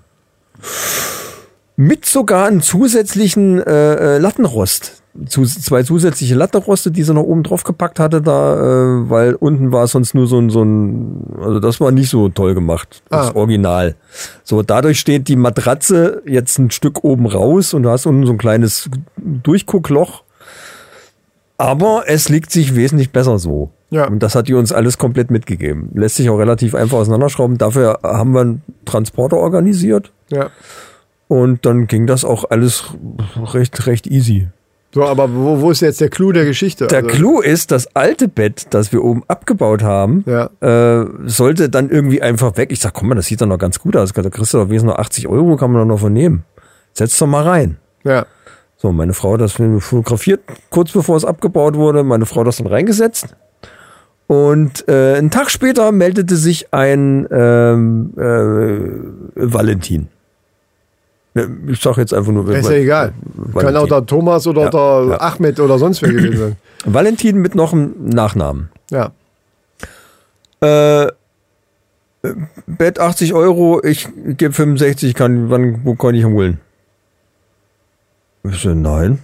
Mit sogar einem zusätzlichen Lattenrost. 2 zusätzliche Lattenroste, die sie noch oben drauf gepackt hatte, weil unten war sonst nur so ein, also das war nicht so toll gemacht, das Original. So, dadurch steht die Matratze jetzt ein Stück oben raus und du hast unten so ein kleines Durchguckloch. Aber es liegt sich wesentlich besser so. Ja. Und das hat die uns alles komplett mitgegeben. Lässt sich auch relativ einfach auseinanderschrauben. Dafür haben wir einen Transporter organisiert. Ja. Und dann ging das auch alles recht easy. So, aber wo ist jetzt der Clou der Geschichte? Der Clou ist, das alte Bett, das wir oben abgebaut haben, sollte dann irgendwie einfach weg. Ich sag, komm mal, das sieht doch noch ganz gut aus. Da kriegst du doch wenigstens noch 80 €, kann man doch noch von nehmen. Setz doch mal rein. Ja. So, meine Frau hat das fotografiert, kurz bevor es abgebaut wurde. Meine Frau hat das dann reingesetzt. Und einen Tag später meldete sich ein Valentin. Ich sag jetzt einfach nur... Ist ja egal. Valentin. Kann auch der Thomas oder der Ahmed oder sonst wer gewesen sein. Valentin mit noch einem Nachnamen. Ja. Bett 80 €, ich gebe 65, wo kann ich holen? Ich so, nein.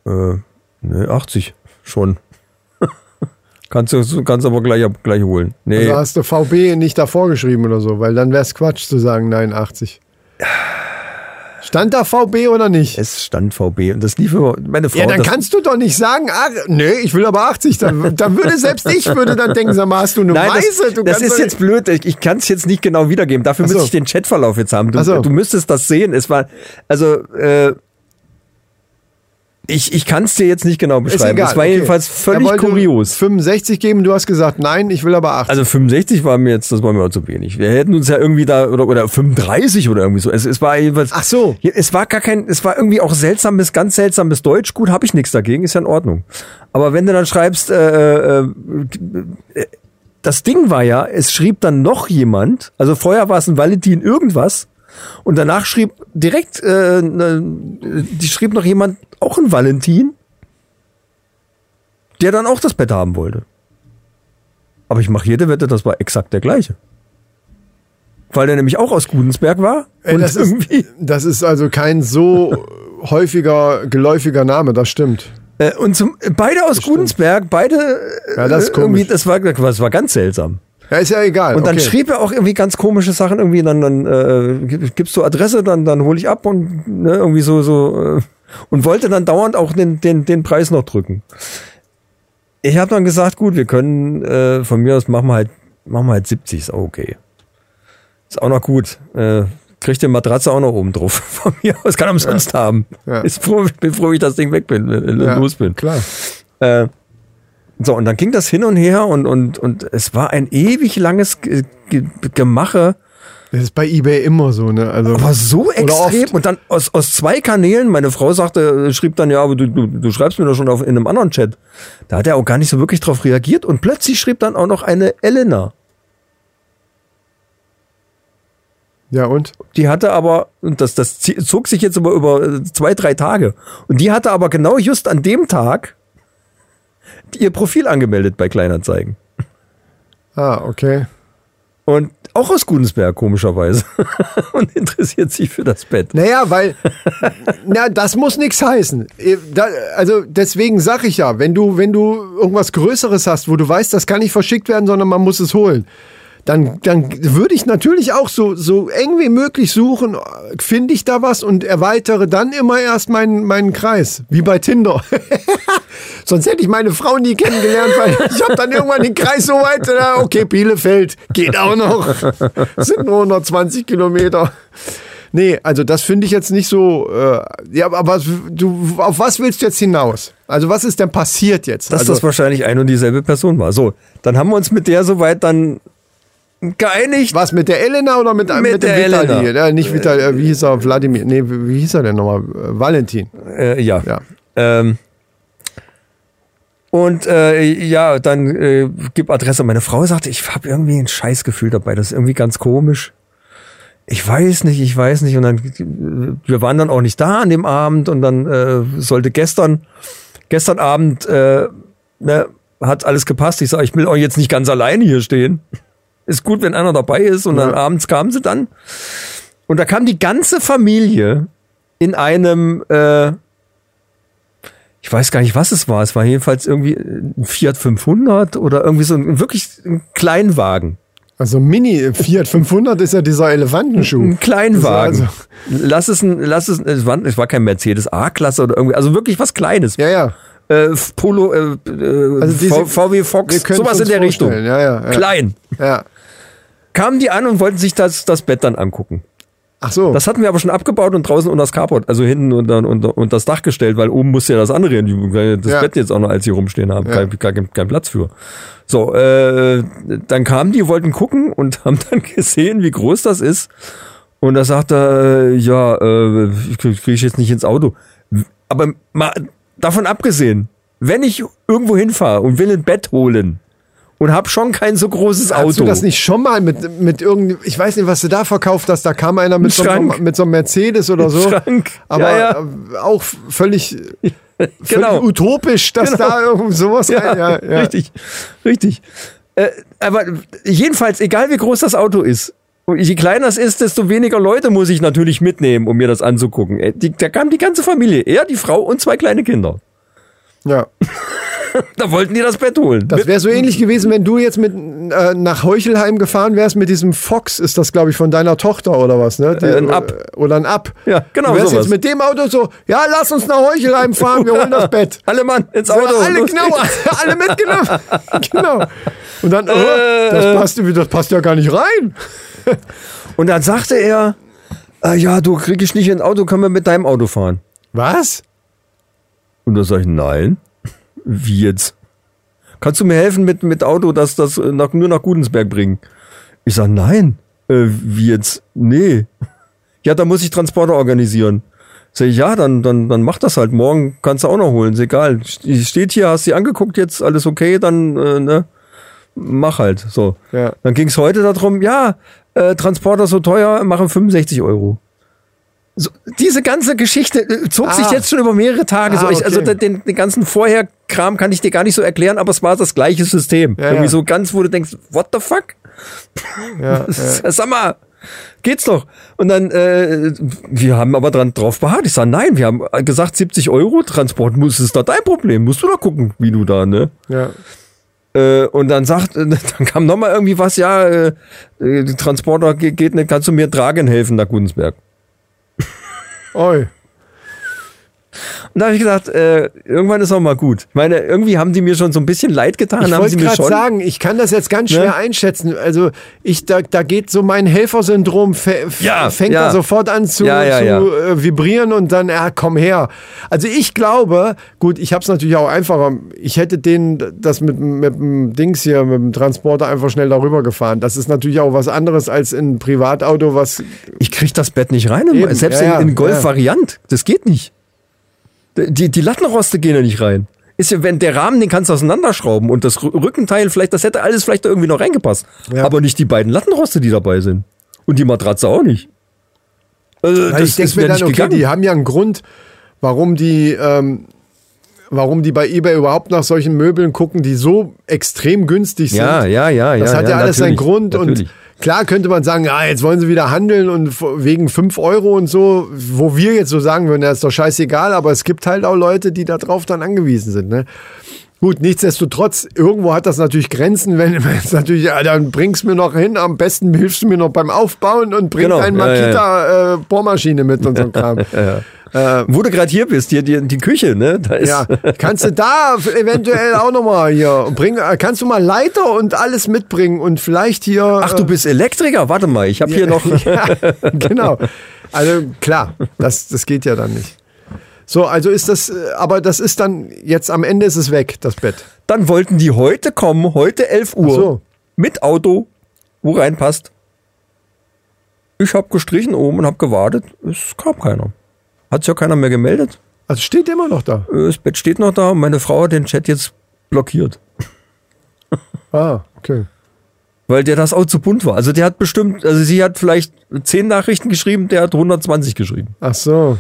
80 schon. Kannst aber gleich holen. Nee. Also hast du VB nicht davor geschrieben oder so, weil dann wäre es Quatsch zu sagen, nein, 80. Stand da VB oder nicht? Es stand VB und das lief über meine Frau. Ja, dann kannst du doch nicht sagen, nee, ich will aber 80. Dann würde selbst ich dann denken, sag mal, hast du eine Weise? Das ist jetzt blöd. Ich kann es jetzt nicht genau wiedergeben. Dafür müsste ich den Chatverlauf jetzt haben. Du müsstest das sehen. Es war, also, Ich kann es dir jetzt nicht genau beschreiben. Es war jedenfalls völlig kurios. 65 geben, du hast gesagt, nein, ich will aber 80. Also 65 war mir auch zu wenig. Wir hätten uns ja irgendwie da, oder 35 oder irgendwie so. Es war jedenfalls. Ach so. Es war irgendwie auch ganz seltsames Deutsch. Gut, habe ich nichts dagegen, ist ja in Ordnung. Aber wenn du dann schreibst, das Ding war ja, es schrieb dann noch jemand, also vorher war es ein Valentin irgendwas, und danach schrieb direkt, schrieb noch jemand, auch ein Valentin, der dann auch das Bett haben wollte. Aber ich mache jede Wette, das war exakt der gleiche. Weil der nämlich auch aus Gudensberg war. Und das ist also kein so geläufiger Name, das stimmt. Beide aus Gudensberg, beide. Ja, das ist komisch. Das war ganz seltsam. Ja, ist ja egal. Und dann schrieb er auch irgendwie ganz komische Sachen, irgendwie dann gibst du Adresse, dann hole ich ab und irgendwie so und wollte dann dauernd auch den Preis noch drücken. Ich habe dann gesagt, gut, wir können von mir aus machen wir halt 70, ist auch okay. Ist auch noch gut. Kriegt die Matratze auch noch oben drauf. Von mir aus kann er umsonst haben. Ja. Bin froh, ich das Ding weg bin, los bin. Klar. So, und dann ging das hin und her und es war ein ewig langes Gemache. Das ist bei eBay immer so, ne? Also, aber so extrem. Und dann aus 2 Kanälen, meine Frau schrieb dann, ja, aber du schreibst mir doch schon in einem anderen Chat. Da hat er auch gar nicht so wirklich drauf reagiert und plötzlich schrieb dann auch noch eine Elena. Ja, und? Die hatte aber, und das zog sich jetzt über 2-3 Tage. Und die hatte aber genau just an dem Tag ihr Profil angemeldet bei Kleinanzeigen. Ah, okay. Und auch aus Gudensberg, komischerweise. Und interessiert sich für das Bett. Naja, weil, das muss nichts heißen. Also deswegen sag ich ja, wenn du irgendwas Größeres hast, wo du weißt, das kann nicht verschickt werden, sondern man muss es holen, dann würde ich natürlich auch so eng wie möglich suchen, finde ich da was und erweitere dann immer erst meinen Kreis, wie bei Tinder. Sonst hätte ich meine Frau nie kennengelernt, weil ich habe dann irgendwann den Kreis so weit, okay, Bielefeld, geht auch noch, sind nur 120 Kilometer. Nee, also das finde ich jetzt nicht so, ja, aber auf was willst du jetzt hinaus? Also was ist denn passiert jetzt? Dass das wahrscheinlich ein und dieselbe Person war. So, dann haben wir uns mit der soweit dann geeinigt. Was, mit der Elena oder mit dem Vitali? Ja, nicht Vitali, wie hieß er? Wladimir? Nee, wie hieß er denn nochmal? Valentin. Ja. Dann gib Adresse. Meine Frau sagte, ich habe irgendwie ein Scheißgefühl dabei. Das ist irgendwie ganz komisch. Ich weiß nicht. Und dann, wir waren dann auch nicht da an dem Abend und dann sollte gestern Abend, hat alles gepasst. Ich sage, ich will auch jetzt nicht ganz alleine hier stehen. Ist gut, wenn einer dabei ist. Und dann abends kamen sie dann. Und da kam die ganze Familie in einem, ich weiß gar nicht, was es war. Es war jedenfalls irgendwie ein Fiat 500 oder irgendwie so ein Kleinwagen. Also Mini Fiat 500 ist ja dieser Elefantenschuh. Ein Kleinwagen. Also es war kein Mercedes A-Klasse oder irgendwie, also wirklich was Kleines. Ja. Polo, also VW Fox, sowas in der Richtung. Ja. Klein. Ja. Kamen die an und wollten sich das Bett dann angucken. Ach so. Das hatten wir aber schon abgebaut und draußen unter das Carport, also hinten unter das Dach gestellt, weil oben musste ja das andere das Bett jetzt auch noch als hier rumstehen haben, kein Platz für. So, dann kamen die, wollten gucken und haben dann gesehen, wie groß das ist. Und da sagt er, kriege ich jetzt nicht ins Auto. Aber mal davon abgesehen, wenn ich irgendwo hinfahre und will ein Bett holen und hab schon kein so großes Auto. Hast du das nicht schon mal mit irgendeinem, ich weiß nicht, was du da verkauft hast, da kam einer mit so einem Mercedes oder so. Schrank. Aber auch völlig utopisch, dass da irgend sowas rein. Ja. Richtig. Aber jedenfalls, egal wie groß das Auto ist, und je kleiner es ist, desto weniger Leute muss ich natürlich mitnehmen, um mir das anzugucken. Da kam die ganze Familie, er, die Frau und 2 kleine Kinder. Ja. Da wollten die das Bett holen. Das wäre so ähnlich gewesen, wenn du jetzt nach Heuchelheim gefahren wärst mit diesem Fox, ist das, glaube ich, von deiner Tochter oder was, ne? Ein Up. Oder ein Up. Ja, genau. Du wärst jetzt mit dem Auto so, ja, lass uns nach Heuchelheim fahren, wir holen das Bett. Alle Mann, ins Auto. Alle mitgenommen. Genau. Und dann, das passt ja gar nicht rein. Und dann sagte er, du krieg ich nicht ins Auto, können wir mit deinem Auto fahren. Was? Und da sage ich, nein. Wie jetzt? Kannst du mir helfen mit Auto, dass das nur nach Gudensberg bringen? Ich sage, nein. Wie jetzt? Nee. Ja, da muss ich Transporter organisieren. Sag ich, ja, dann mach das halt. Morgen kannst du auch noch holen. Ist egal. Steht hier, hast sie angeguckt jetzt, alles okay, dann ne, mach halt. So. Ja. Dann ging es heute darum, ja, Transporter so teuer, machen 65 €. So, diese ganze Geschichte zog sich jetzt schon über mehrere Tage. So, okay. Also den ganzen Vorherkram kann ich dir gar nicht so erklären, aber es war das gleiche System. Ja, irgendwie so ganz, wo du denkst, what the fuck? Ja, Sag mal, geht's doch. Und dann, wir haben aber drauf beharrt. Ich sage, nein, wir haben gesagt 70 €, Transport ist da dein Problem. Musst du doch gucken, wie du da, ne? Ja. Und dann kam nochmal irgendwie was, ja, Transporter geht nicht, kannst du mir tragen helfen nach Gudensberg. Oi. Und da habe ich gesagt, irgendwann ist auch mal gut. Ich meine, irgendwie haben die mir schon so ein bisschen leid getan. Ich wollte gerade sagen, ich kann das jetzt ganz schwer einschätzen. Also da geht so mein Helfersyndrom, fängt da sofort an zu vibrieren und dann, komm her. Also ich glaube, gut, ich habe es natürlich auch einfacher. Ich hätte denen das mit dem Dings hier, mit dem Transporter einfach schnell darüber gefahren. Das ist natürlich auch was anderes als ein Privatauto, was... Ich krieg das Bett nicht rein, selbst in Golf-Variant. Das geht nicht. Die Lattenroste gehen ja nicht rein. Ist ja, wenn der Rahmen, den kannst du auseinanderschrauben und das Rückenteil das hätte alles vielleicht da irgendwie noch reingepasst. Ja. Aber nicht die beiden Lattenroste, die dabei sind. Und die Matratze auch nicht. Also ich denke mir dann, okay, die haben ja einen Grund, warum die bei eBay überhaupt nach solchen Möbeln gucken, die so extrem günstig sind. Ja. Das hat ja alles seinen Grund. Natürlich. Und klar könnte man sagen, jetzt wollen sie wieder handeln und wegen 5 € und so, wo wir jetzt so sagen würden, ist doch scheißegal, aber es gibt halt auch Leute, die da drauf dann angewiesen sind, ne? Gut, nichtsdestotrotz, irgendwo hat das natürlich Grenzen, wenn es natürlich, dann bring's mir noch hin, am besten hilfst du mir noch beim Aufbauen und bring eine Makita-Bohrmaschine mit und so ein Kram. Wo du gerade hier bist, die Küche, ne? Da ist kannst du da eventuell auch nochmal hier bringen, kannst du mal Leiter und alles mitbringen und vielleicht hier... Ach, du bist Elektriker? Warte mal, ich habe hier noch... Ja, genau. Also klar, das geht ja dann nicht. So, also ist das, aber das ist dann, jetzt am Ende ist es weg, das Bett. Dann wollten die heute kommen, heute 11 Uhr, so. Mit Auto, wo reinpasst. Ich habe gestrichen oben und habe gewartet, es kam keiner. Hat sich ja keiner mehr gemeldet. Also steht immer noch da? Das Bett steht noch da und meine Frau hat den Chat jetzt blockiert. Okay. Weil der das auch zu bunt war. Also der hat bestimmt, also sie hat vielleicht 10 Nachrichten geschrieben, der hat 120 geschrieben. Ach so.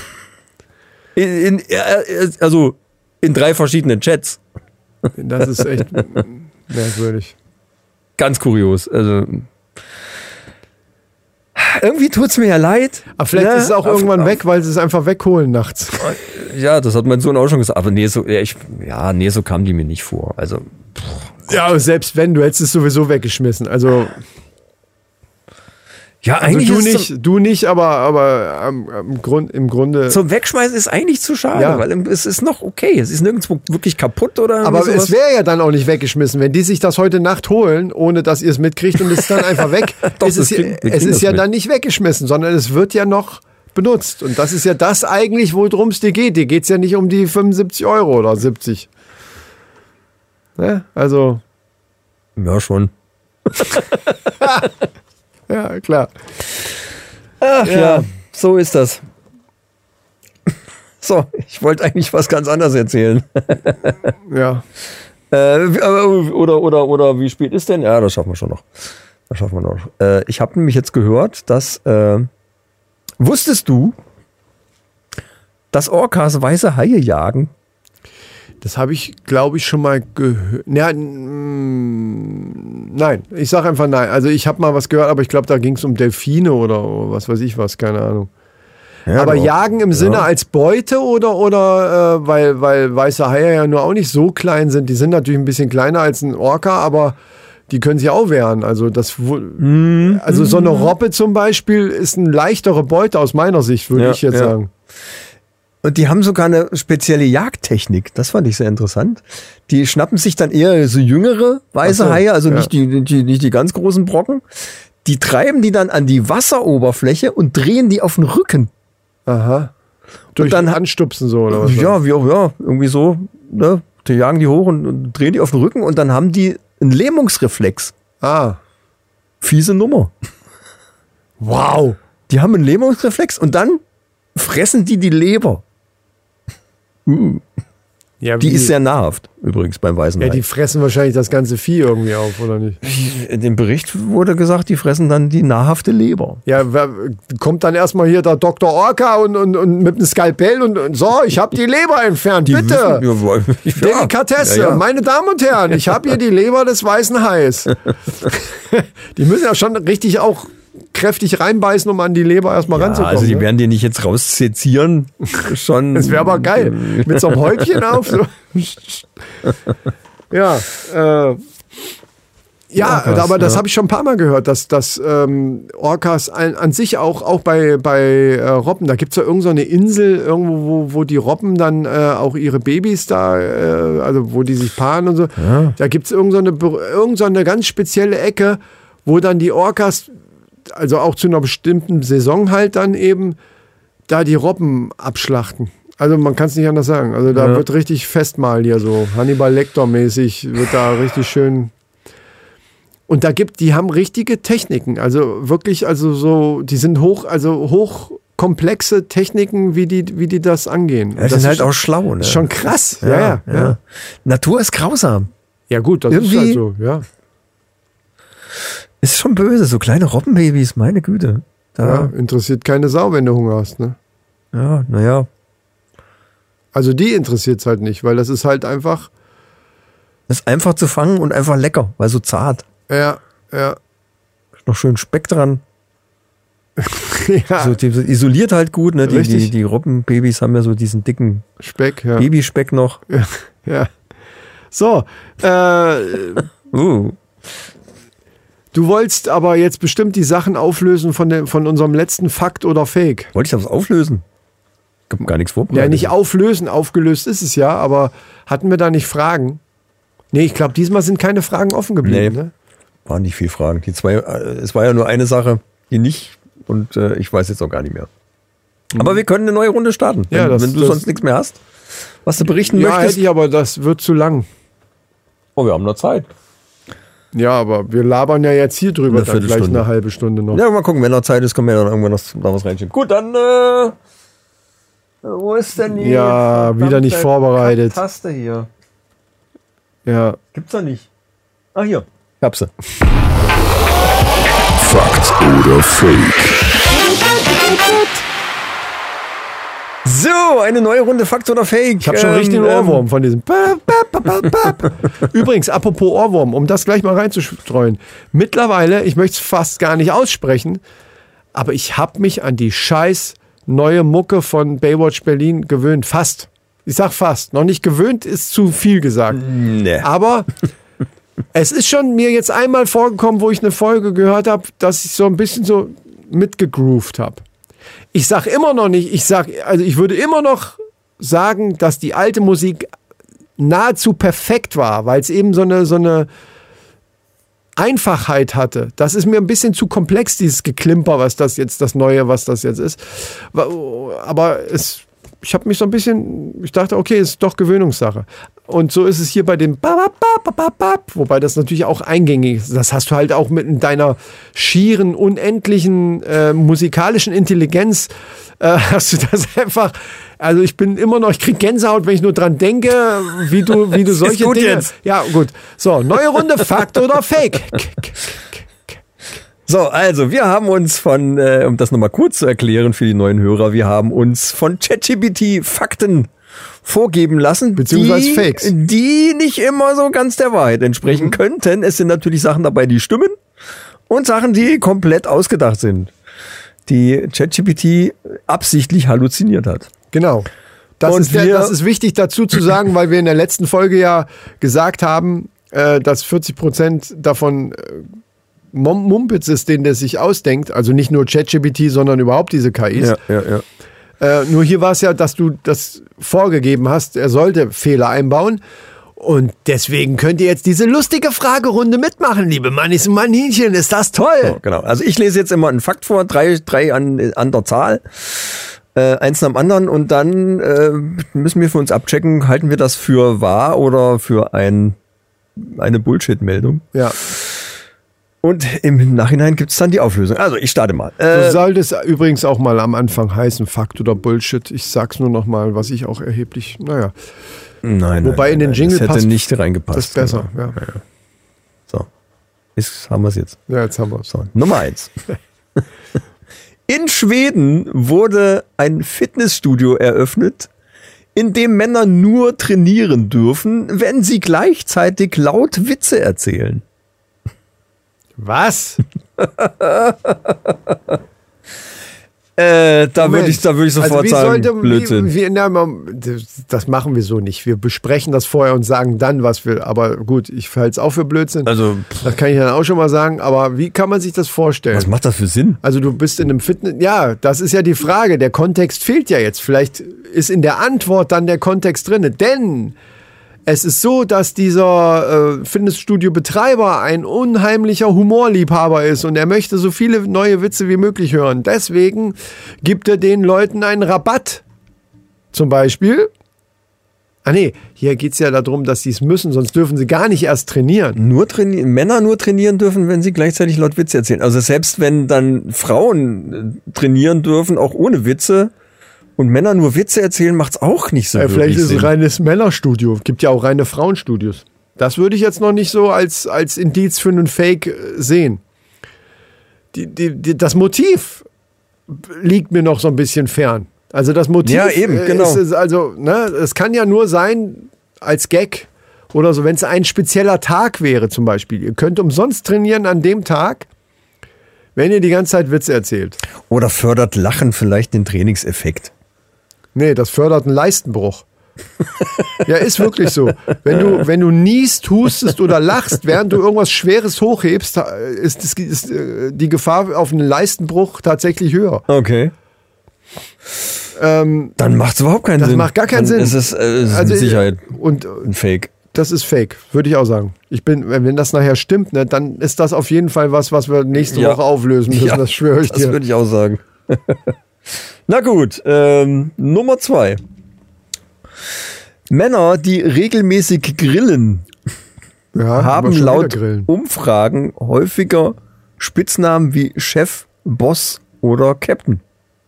Also in 3 verschiedenen Chats. Das ist echt merkwürdig. Ganz kurios. Also irgendwie tut's mir ja leid. Aber vielleicht ist es auch irgendwann weg, weil sie es einfach wegholen nachts. Ja, das hat mein Sohn auch schon gesagt. Aber so kam die mir nicht vor. Also ja, selbst wenn, du hättest es sowieso weggeschmissen. Also ja, eigentlich du nicht, aber im Grunde. Zum Wegschmeißen ist eigentlich zu schade, weil es ist noch okay. Es ist nirgendwo wirklich kaputt oder. Aber es wäre ja dann auch nicht weggeschmissen, wenn die sich das heute Nacht holen, ohne dass ihr es mitkriegt und es ist dann einfach weg. Doch, es ist ja dann nicht weggeschmissen, sondern es wird ja noch benutzt. Und das ist ja das eigentlich, worum es dir geht. Dir geht es ja nicht um die 75 € oder 70. Ne? Also. Ja, schon. Ja, klar. Ach ja, so ist das. So, ich wollte eigentlich was ganz anderes erzählen. Ja. Oder wie spät ist denn? Ja, das schaffen wir schon noch. Ich habe nämlich jetzt gehört, dass wusstest du, dass Orcas weiße Haie jagen? Das habe ich, glaube ich, schon mal gehört. Ja, nein, ich sage einfach nein. Also ich habe mal was gehört, aber ich glaube, da ging es um Delfine oder was weiß ich was, keine Ahnung. Ja, aber jagen im Sinne als Beute oder weil weiße Haie ja nur auch nicht so klein sind. Die sind natürlich ein bisschen kleiner als ein Orca, aber die können sich auch wehren. Also also so eine Robbe zum Beispiel ist eine leichtere Beute aus meiner Sicht, würde ich jetzt sagen. Und die haben sogar eine spezielle Jagdtechnik. Das fand ich sehr interessant. Die schnappen sich dann eher so jüngere weiße Haie, also nicht die ganz großen Brocken. Die treiben die dann an die Wasseroberfläche und drehen die auf den Rücken. Aha. Durch dann anstupsen so oder was? Ja, irgendwie so. Ne? Die jagen die hoch und drehen die auf den Rücken und dann haben die einen Lähmungsreflex. Fiese Nummer. Wow. Die haben einen Lähmungsreflex und dann fressen die Leber. Ja, die ist sehr nahrhaft, übrigens beim weißen Hai. Ja, die fressen wahrscheinlich das ganze Vieh irgendwie auf, oder nicht? In dem Bericht wurde gesagt, die fressen dann die nahrhafte Leber. Ja, kommt dann erstmal hier der Dr. Orca und mit einem Skalpell und so, ich habe die Leber entfernt, bitte. Delikatesse, ja. Meine Damen und Herren, ich habe hier die Leber des weißen Hais. Die müssen ja schon richtig auch kräftig reinbeißen, um an die Leber erstmal ranzukommen. Also die werden die nicht jetzt raussezieren. Schon. Das wäre aber geil. Mit so einem Häubchen auf. So. Ja, aber das habe ich schon ein paar Mal gehört, dass Orcas an sich auch bei Robben, da gibt es ja irgend so eine Insel irgendwo, wo die Robben dann auch ihre Babys da, also wo die sich paaren und so. Ja. Da gibt es irgend so eine ganz spezielle Ecke, wo dann die Orcas, also auch zu einer bestimmten Saison halt dann eben, da die Robben abschlachten. Also man kann es nicht anders sagen. Also da wird richtig Festmahl hier so, Hannibal Lecter-mäßig wird da richtig schön. Und die haben richtige Techniken. Also wirklich, also so, die sind hochkomplexe Techniken, wie die das angehen. Ja, die sind halt auch schlau, ne? Ist schon krass. Ja. Natur ist grausam. Ja gut, das ist halt so, ja. Ist schon böse, so kleine Robbenbabys, meine Güte. Interessiert keine Sau, wenn du Hunger hast, ne? Ja, naja. Also die interessiert es halt nicht, weil das ist halt einfach... Das ist einfach zu fangen und einfach lecker, weil so zart. Ja. Ist noch schön Speck dran. Ja. So, isoliert halt gut, ne? Die Robbenbabys haben ja so diesen dicken Speck, ja. Babyspeck noch. Ja. So, Du wolltst aber jetzt bestimmt die Sachen auflösen von unserem letzten Fakt oder Fake. Wollte ich das auflösen? Ich habe gar nichts vorbereitet. Ja, nicht auflösen, aufgelöst ist es ja, aber hatten wir da nicht Fragen? Nee, ich glaube, diesmal sind keine Fragen offen geblieben. Nee, ne? Waren nicht viele Fragen. Es war ja nur eine Sache, die nicht, und ich weiß jetzt auch gar nicht mehr. Aber wir können eine neue Runde starten, wenn du sonst nichts mehr hast, was du berichten möchtest. Ja, hätte ich, aber das wird zu lang. Oh, wir haben noch Zeit. Ja, aber wir labern ja jetzt hier drüber, dann vielleicht eine halbe Stunde noch. Ja, mal gucken, wenn noch Zeit ist, können wir ja dann irgendwann noch was reinschieben. Gut, dann, wo ist denn die? Ja, wieder nicht vorbereitet. Taste hier. Ja. Gibt's da nicht. Ah, hier. Ich hab sie. Fakt oder Fake? So, eine neue Runde Fakt oder Fake. Ich habe schon richtig einen Ohrwurm von diesem. Übrigens, apropos Ohrwurm, um das gleich mal reinzustreuen. Mittlerweile, ich möchte es fast gar nicht aussprechen, aber ich habe mich an die scheiß neue Mucke von Baywatch Berlin gewöhnt. Fast. Ich sag fast. Noch nicht gewöhnt ist zu viel gesagt. Nee. Aber es ist schon mir jetzt einmal vorgekommen, wo ich eine Folge gehört habe, dass ich so ein bisschen so mitgegroovt habe. Ich sag immer noch nicht, ich würde immer noch sagen, dass die alte Musik nahezu perfekt war, weil es eben so eine Einfachheit hatte. Das ist mir ein bisschen zu komplex, dieses Geklimper, was das jetzt ist. Aber ich habe mich so ein bisschen, ich dachte, okay, ist doch Gewöhnungssache. Und so ist es hier bei dem wobei das natürlich auch eingängig ist. Das hast du halt auch mit deiner schieren, unendlichen musikalischen Intelligenz hast du das einfach. Also ich krieg Gänsehaut, wenn ich nur dran denke, wie du solche ist gut Dinge. Jetzt. Ja, gut. So, neue Runde, Fakt oder Fake? So, also wir haben uns um das nochmal kurz zu erklären für die neuen Hörer, wir haben uns von ChatGPT Fakten vorgeben lassen, beziehungsweise Fakes, die nicht immer so ganz der Wahrheit entsprechen könnten. Es sind natürlich Sachen dabei, die stimmen und Sachen, die komplett ausgedacht sind, die ChatGPT absichtlich halluziniert hat. Genau. Das ist wichtig dazu zu sagen, weil wir in der letzten Folge ja gesagt haben, dass 40% davon Mumpitz ist, den der sich ausdenkt. Also nicht nur ChatGPT, sondern überhaupt diese KIs. Ja. Nur hier war es ja, dass du das vorgegeben hast, er sollte Fehler einbauen. Und deswegen könnt ihr jetzt diese lustige Fragerunde mitmachen, liebe Mannis und Manninchen. Ist das toll? So, genau. Also ich lese jetzt immer einen Fakt vor, drei an der Zahl. eins nach dem anderen und dann müssen wir für uns abchecken, halten wir das für wahr oder für eine Bullshit-Meldung. Ja. Und im Nachhinein gibt's dann die Auflösung. Also ich starte mal. So sollte es übrigens auch mal am Anfang heißen, Fakt oder Bullshit. Ich sag's nur noch mal, was ich auch erheblich, Nein, wobei in den Jingle das hätte passt, nicht reingepasst. das ist besser, ja. So, haben wir es jetzt. Ja, jetzt haben wir es. So, Nummer 1. In Schweden wurde ein Fitnessstudio eröffnet, in dem Männer nur trainieren dürfen, wenn sie gleichzeitig laut Witze erzählen. Was? Da würde ich sofort sagen, Blödsinn. Das machen wir so nicht. Wir besprechen das vorher und sagen dann, was wir. Aber gut, ich halte es auch für Blödsinn. Also, das kann ich dann auch schon mal sagen. Aber wie kann man sich das vorstellen? Was macht das für Sinn? Also du bist in einem Fitness. Ja, das ist ja die Frage. Der Kontext fehlt ja jetzt. Vielleicht ist in der Antwort dann der Kontext drin. Denn es ist so, dass dieser Fitnessstudio-Betreiber ein unheimlicher Humorliebhaber ist und er möchte so viele neue Witze wie möglich hören. Deswegen gibt er den Leuten einen Rabatt. Zum Beispiel. Hier geht es ja darum, dass sie es müssen, sonst dürfen sie gar nicht erst trainieren. Männer nur trainieren dürfen, wenn sie gleichzeitig laut Witze erzählen. Also selbst wenn dann Frauen trainieren dürfen, auch ohne Witze, und Männer nur Witze erzählen, macht's auch nicht so wirklich vielleicht ist es Sinn. ein reines Männerstudio. Gibt ja auch reine Frauenstudios. Das würde ich jetzt noch nicht so als Indiz für einen Fake sehen. Das Motiv liegt mir noch so ein bisschen fern. Also das Motiv ja, eben, genau. Es kann ja nur sein als Gag oder so, wenn es ein spezieller Tag wäre zum Beispiel. Ihr könnt umsonst trainieren an dem Tag, wenn ihr die ganze Zeit Witze erzählt. Oder fördert Lachen vielleicht den Trainingseffekt? Nee, das fördert einen Leistenbruch. Ja, ist wirklich so. Wenn du niest, hustest oder lachst, während du irgendwas Schweres hochhebst, ist die Gefahr auf einen Leistenbruch tatsächlich höher. Okay. Dann macht es überhaupt keinen Sinn. Das macht gar keinen Sinn. Es ist mit Sicherheit ein Fake. Das ist Fake, würde ich auch sagen. Wenn das nachher stimmt, ne, dann ist das auf jeden Fall was wir nächste Woche auflösen müssen. Das schwöre ich dir. Das würde ich auch sagen. Na gut, Nummer 2. Männer, die regelmäßig grillen, haben laut Umfragen häufiger Spitznamen wie Chef, Boss oder Captain.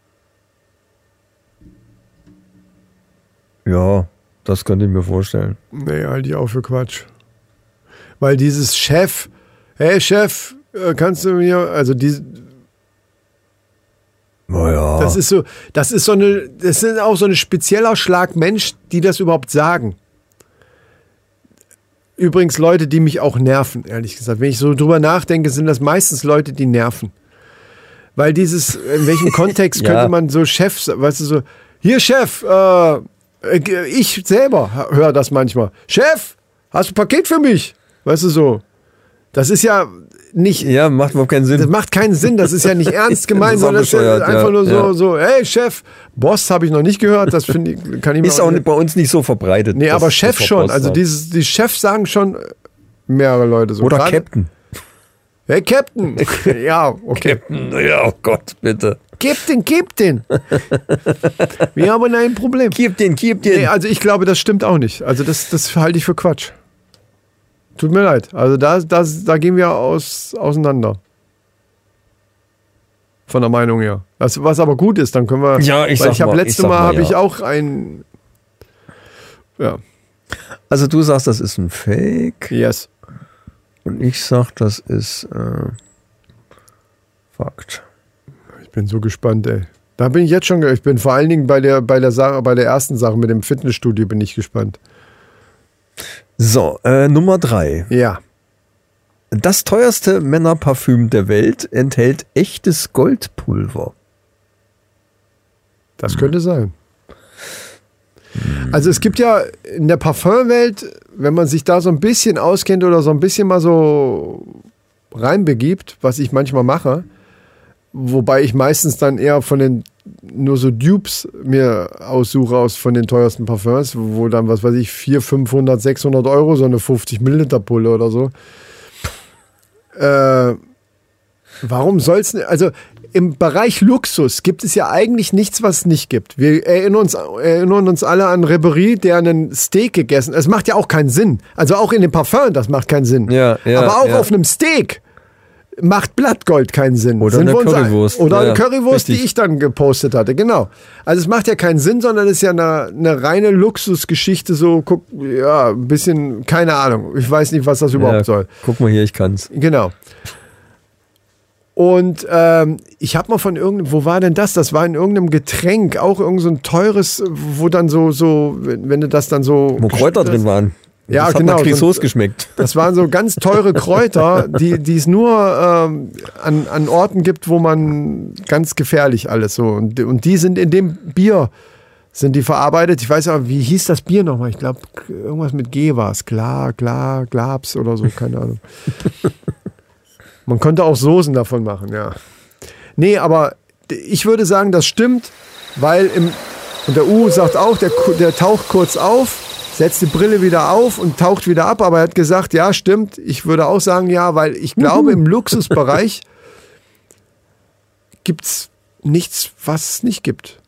Ja, das könnte ich mir vorstellen. Nee, halte ich auch für Quatsch. Weil dieses Chef, hey Chef, kannst du mir, also diese... Naja. Das sind auch so ein spezieller Schlag Mensch, die das überhaupt sagen. Übrigens Leute, die mich auch nerven, ehrlich gesagt. Wenn ich so drüber nachdenke, sind das meistens Leute, die nerven. Weil in welchem Kontext könnte man so Chef, weißt du, so, hier Chef, ich selber höre das manchmal. Chef, hast du ein Paket für mich? Weißt du so. Das ist ja nicht. Ja, macht überhaupt keinen Sinn. Das macht keinen Sinn. Das ist ja nicht ernst gemeint, sondern das ist einfach nur so, hey Chef, Boss habe ich noch nicht gehört. Das finde ich, kann ich mir ist auch bei uns nicht so verbreitet. Nee, aber Chef schon. Also die Chefs sagen schon mehrere Leute so. Oder Captain. Hey Captain. Ja, okay. Captain, ja, oh Gott, bitte. Gib den. Wir haben ein Problem. Gib den. Nee, also ich glaube, das stimmt auch nicht. Also das halte ich für Quatsch. Tut mir leid. Also da gehen wir auseinander. Von der Meinung her. Was aber gut ist, dann können wir... Ja, letztes Mal habe ich auch ein... Ja. Also du sagst, das ist ein Fake. Yes. Und ich sag, das ist Fakt. Ich bin so gespannt, ey. Da bin ich jetzt schon... Ich bin vor allen Dingen bei der ersten Sache mit dem Fitnessstudio bin ich gespannt. So, Nummer 3. Ja. Das teuerste Männerparfüm der Welt enthält echtes Goldpulver. Das könnte sein. Also es gibt ja in der Parfümwelt, wenn man sich da so ein bisschen auskennt oder so ein bisschen mal so reinbegibt, was ich manchmal mache, wobei ich meistens dann eher nur so Dupes mir aussuche von den teuersten Parfums, wo dann, was weiß ich, 400, 500, 600 Euro, so eine 50 Milliliter Pulle oder so. Warum soll's nicht? Also im Bereich Luxus gibt es ja eigentlich nichts, was es nicht gibt. Wir erinnern uns alle an Ribéry, der einen Steak gegessen hat. Es macht ja auch keinen Sinn. Also auch in dem Parfum, das macht keinen Sinn. Ja, aber auch auf einem Steak macht Blattgold keinen Sinn. Oder eine Currywurst. Oder eine Currywurst, richtig. die ich dann gepostet hatte, genau. Also es macht ja keinen Sinn, sondern es ist ja eine reine Luxusgeschichte, so, guck, ja, ein bisschen, keine Ahnung. Ich weiß nicht, was das überhaupt soll. Guck mal hier, ich kann's. Genau. Und ich habe mal von wo war denn das? Das war in irgendeinem Getränk, auch irgend so ein teures, wo dann so, wenn du das dann so... Wo Kräuter drin waren. Ja, das genau. Hat nach Grisauce geschmeckt. Das waren so ganz teure Kräuter, die es nur an Orten gibt, wo man ganz gefährlich alles so. Und die sind in dem Bier, sind die verarbeitet. Ich weiß aber, wie hieß das Bier nochmal? Ich glaube, irgendwas mit G war es. Glabs oder so, keine Ahnung. Man könnte auch Soßen davon machen, ja. Nee, aber ich würde sagen, das stimmt, weil und der U sagt auch, der taucht kurz auf, setzt die Brille wieder auf und taucht wieder ab, aber er hat gesagt, ja, stimmt. Ich würde auch sagen, ja, weil ich glaube, im Luxusbereich gibt's nichts, was es nicht gibt.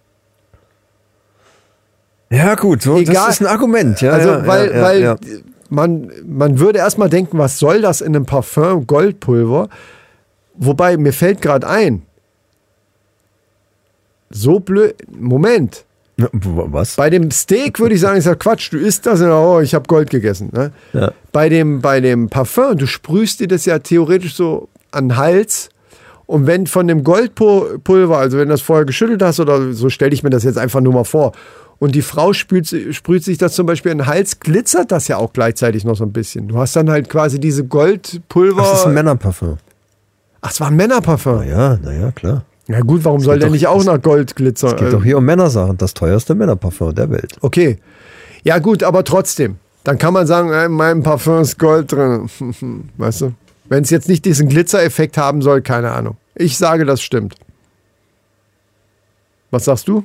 Ja, gut, so, Egal. das ist ein Argument. Ja, also, weil man würde erstmal denken, was soll das in einem Parfum Goldpulver? Wobei, mir fällt gerade ein, so blöd, Moment. Was? Bei dem Steak würde ich sagen, ist ja Quatsch, du isst das und ich habe Gold gegessen. Ne? Ja. Bei dem Parfum, du sprühst dir das ja theoretisch so an den Hals und wenn von dem Goldpulver, also wenn du das vorher geschüttelt hast oder so, stelle ich mir das jetzt einfach nur mal vor und die Frau sprüht sich das zum Beispiel an den Hals, glitzert das ja auch gleichzeitig noch so ein bisschen. Du hast dann halt quasi diese Goldpulver. Das ist ein Männerparfum. Ach, es war ein Männerparfum. Naja, klar. Na gut, warum soll der nicht auch nach Gold glitzern? Es geht doch hier um Männersachen. Das teuerste Männerparfum der Welt. Okay. Ja gut, aber trotzdem. Dann kann man sagen, in meinem Parfum ist Gold drin. Weißt du? Wenn es jetzt nicht diesen Glitzereffekt haben soll, keine Ahnung. Ich sage, das stimmt. Was sagst du?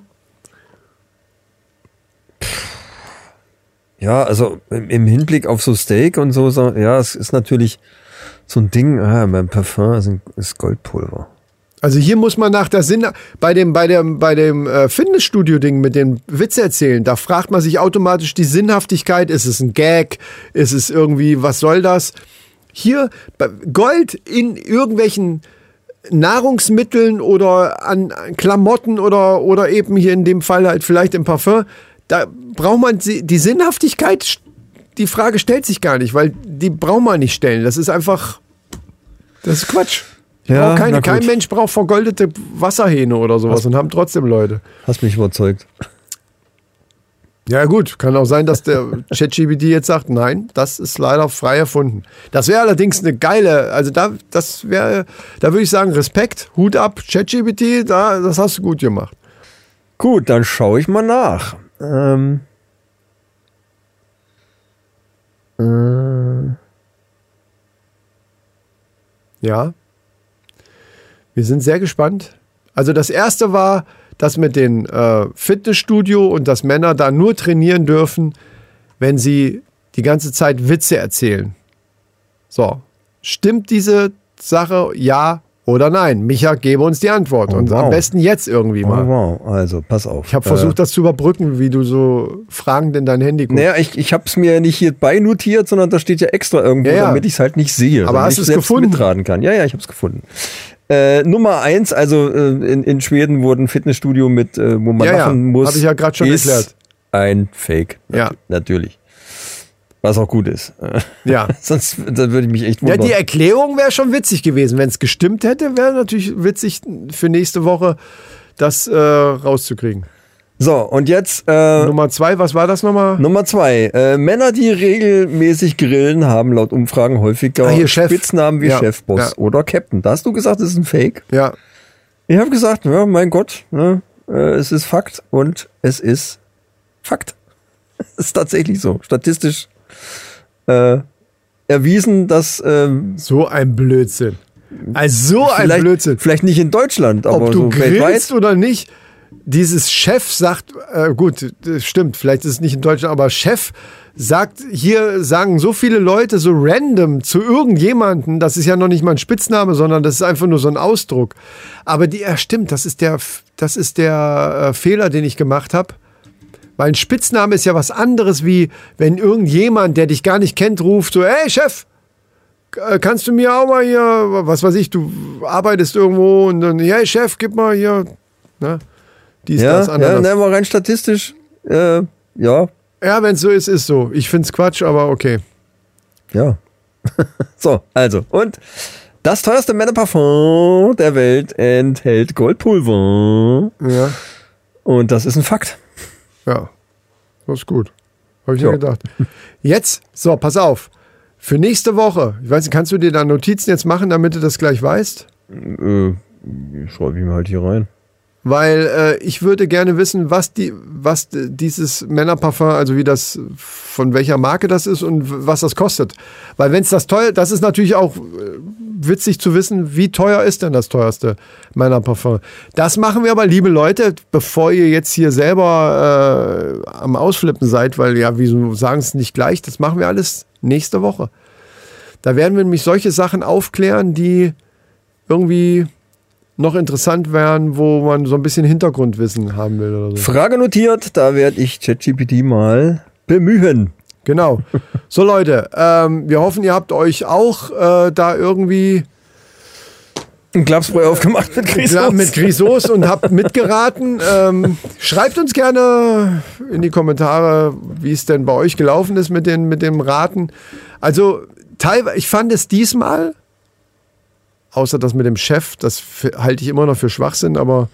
Ja, also im Hinblick auf so Steak und so, ja, es ist natürlich so ein Ding, beim Parfum ist Goldpulver. Also hier muss man nach der bei dem Fitnessstudio-Ding mit dem Witz erzählen, da fragt man sich automatisch die Sinnhaftigkeit, ist es ein Gag, ist es irgendwie, was soll das? Hier, Gold in irgendwelchen Nahrungsmitteln oder an Klamotten oder eben hier in dem Fall halt vielleicht im Parfum, da braucht man die Sinnhaftigkeit, die Frage stellt sich gar nicht, weil die braucht man nicht stellen, das ist einfach, das ist Quatsch. Ja, kein Mensch braucht vergoldete Wasserhähne oder sowas und haben trotzdem Leute. Hast mich überzeugt. Ja gut, kann auch sein, dass der ChatGPT jetzt sagt, nein, das ist leider frei erfunden. Das wäre allerdings eine geile, also da würde ich sagen, Respekt, Hut ab, ChatGPT, das hast du gut gemacht. Gut, dann schaue ich mal nach. Ja. Wir sind sehr gespannt. Also das erste war, dass mit den Fitnessstudio und dass Männer da nur trainieren dürfen, wenn sie die ganze Zeit Witze erzählen. So, stimmt diese Sache ja oder nein? Micha, gebe uns die Antwort. Und am besten jetzt irgendwie mal. Wow, also pass auf. Ich habe versucht, das zu überbrücken, wie du so fragend in dein Handy guckst. Naja, ich habe es mir nicht hierbei notiert, sondern da steht ja extra irgendwo, damit ich es halt nicht sehe. Aber hast du es gefunden? Mitraten kann. Ja, ich habe es gefunden. Nummer 1, also in Schweden wurde ein Fitnessstudio mit, wo man machen muss. Habe ich ja gerade schon erklärt. Ein Fake. Ja. Natürlich. Was auch gut ist. Ja. Sonst würde ich mich echt wundern. Ja, die Erklärung wäre schon witzig gewesen. Wenn es gestimmt hätte, wäre natürlich witzig für nächste Woche, das rauszukriegen. So, und jetzt Nummer 2, was war das nochmal? Nummer 2. Männer, die regelmäßig grillen, haben laut Umfragen häufiger Spitznamen wie Chefboss oder Captain. Da hast du gesagt, das ist ein Fake? Ja. Ich habe gesagt, ja, mein Gott, ne, es ist Fakt und es ist Fakt. Es ist tatsächlich so. Statistisch erwiesen, dass so ein Blödsinn. Also so ein Blödsinn. Vielleicht nicht in Deutschland, aber ob du so grillst weltweit oder nicht, dieses Chef sagt, gut, das stimmt, vielleicht ist es nicht in Deutschland, aber Chef sagt, hier sagen so viele Leute so random zu irgendjemanden, das ist ja noch nicht mal ein Spitzname, sondern das ist einfach nur so ein Ausdruck. Aber stimmt, das ist der Fehler, den ich gemacht habe. Weil ein Spitzname ist ja was anderes, wie wenn irgendjemand, der dich gar nicht kennt, ruft so, hey Chef, kannst du mir auch mal hier, was weiß ich, du arbeitest irgendwo und dann, hey Chef, gib mal hier, ne? Das, ja, mal rein statistisch, ja. Ja, wenn es so ist, ist so. Ich find's Quatsch, aber okay. Ja. So, also, und das teuerste Männerparfum der Welt enthält Goldpulver. Ja. Und das ist ein Fakt. Ja, das ist gut. Habe ich mir gedacht. Jetzt, so, pass auf. Für nächste Woche, ich weiß nicht, kannst du dir da Notizen jetzt machen, damit du das gleich weißt? Schreibe ich mir halt hier rein. Weil ich würde gerne wissen, was dieses Männerparfum, also von welcher Marke das ist und was das kostet. Weil wenn es das ist natürlich auch witzig zu wissen, wie teuer ist denn das teuerste Männerparfum. Das machen wir aber, liebe Leute, bevor ihr jetzt hier selber am Ausflippen seid, weil ja, wieso sagen es nicht gleich, das machen wir alles nächste Woche. Da werden wir nämlich solche Sachen aufklären, die irgendwie noch interessant wären, wo man so ein bisschen Hintergrundwissen haben will oder so. Frage notiert, da werde ich ChatGPT mal bemühen. Genau. So Leute, wir hoffen, ihr habt euch auch da irgendwie ein Klapsbräu aufgemacht mit Grisauce. Mit Grisauce und habt mitgeraten. Schreibt uns gerne in die Kommentare, wie es denn bei euch gelaufen ist mit dem Raten. Also teilweise, ich fand es diesmal, außer das mit dem Chef, das halte ich immer noch für Schwachsinn, aber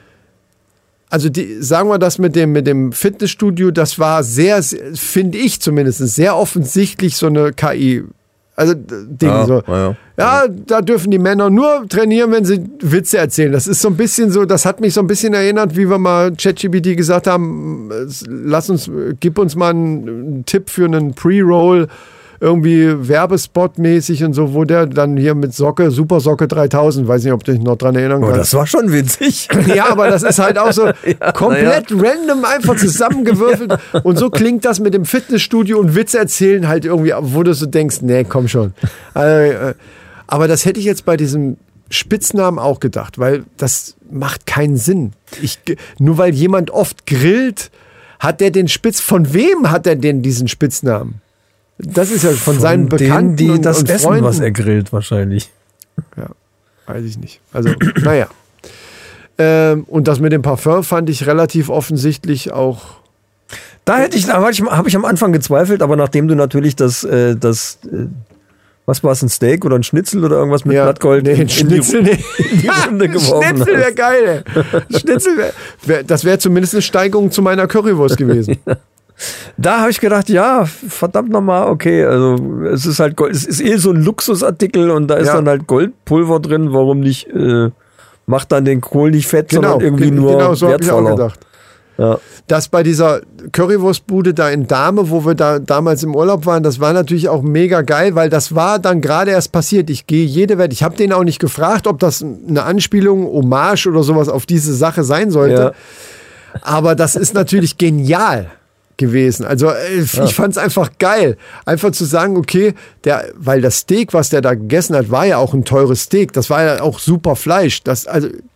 also sagen wir das mit dem Fitnessstudio, das war sehr, finde ich zumindest, sehr offensichtlich so eine KI. Also Ding ja, da dürfen die Männer nur trainieren, wenn sie Witze erzählen. Das ist so ein bisschen so, das hat mich so ein bisschen erinnert, wie wir mal ChatGPT gesagt haben, gib uns mal einen Tipp für einen Pre-Roll, irgendwie Werbespot-mäßig und so, wo der dann hier mit Super Socke 3000, weiß nicht, ob du dich noch dran erinnern kannst. Das war schon witzig. Ja, aber das ist halt auch so komplett random einfach zusammengewürfelt. Und so klingt das mit dem Fitnessstudio und Witze erzählen halt irgendwie, wo du so denkst, nee, komm schon. Aber das hätte ich jetzt bei diesem Spitznamen auch gedacht, weil das macht keinen Sinn. Nur weil jemand oft grillt, hat der von wem hat er denn diesen Spitznamen? Das ist ja von seinen Bekannten die das und Essen, Freunden. was er grillt, wahrscheinlich. Ja, weiß ich nicht. Also, naja. Und das mit dem Parfum fand ich relativ offensichtlich auch. Habe ich am Anfang gezweifelt, aber nachdem du natürlich was war es, ein Steak oder ein Schnitzel oder irgendwas mit Blattgold in die Runde geworfen Schnitzel wäre geil. Schnitzel das wäre zumindest eine Steigerung zu meiner Currywurst gewesen. Da habe ich gedacht, ja, verdammt nochmal, okay, also es ist halt Gold, es ist so ein Luxusartikel und da ist dann halt Goldpulver drin, warum nicht, macht dann den Kohl nicht fett, sondern irgendwie nur so wertvoller. Hab ich auch gedacht. Ja. Das bei dieser Currywurstbude da in Dahme, wo wir da damals im Urlaub waren, das war natürlich auch mega geil, weil das war dann gerade erst passiert. Ich gehe jede Wette, ich habe den auch nicht gefragt, ob das eine Anspielung, Hommage oder sowas auf diese Sache sein sollte. Ja. Aber das ist natürlich genial gewesen. Also ich fand es einfach geil. Einfach zu sagen, okay, weil das Steak, was der da gegessen hat, war ja auch ein teures Steak. Das war ja auch super Fleisch. Das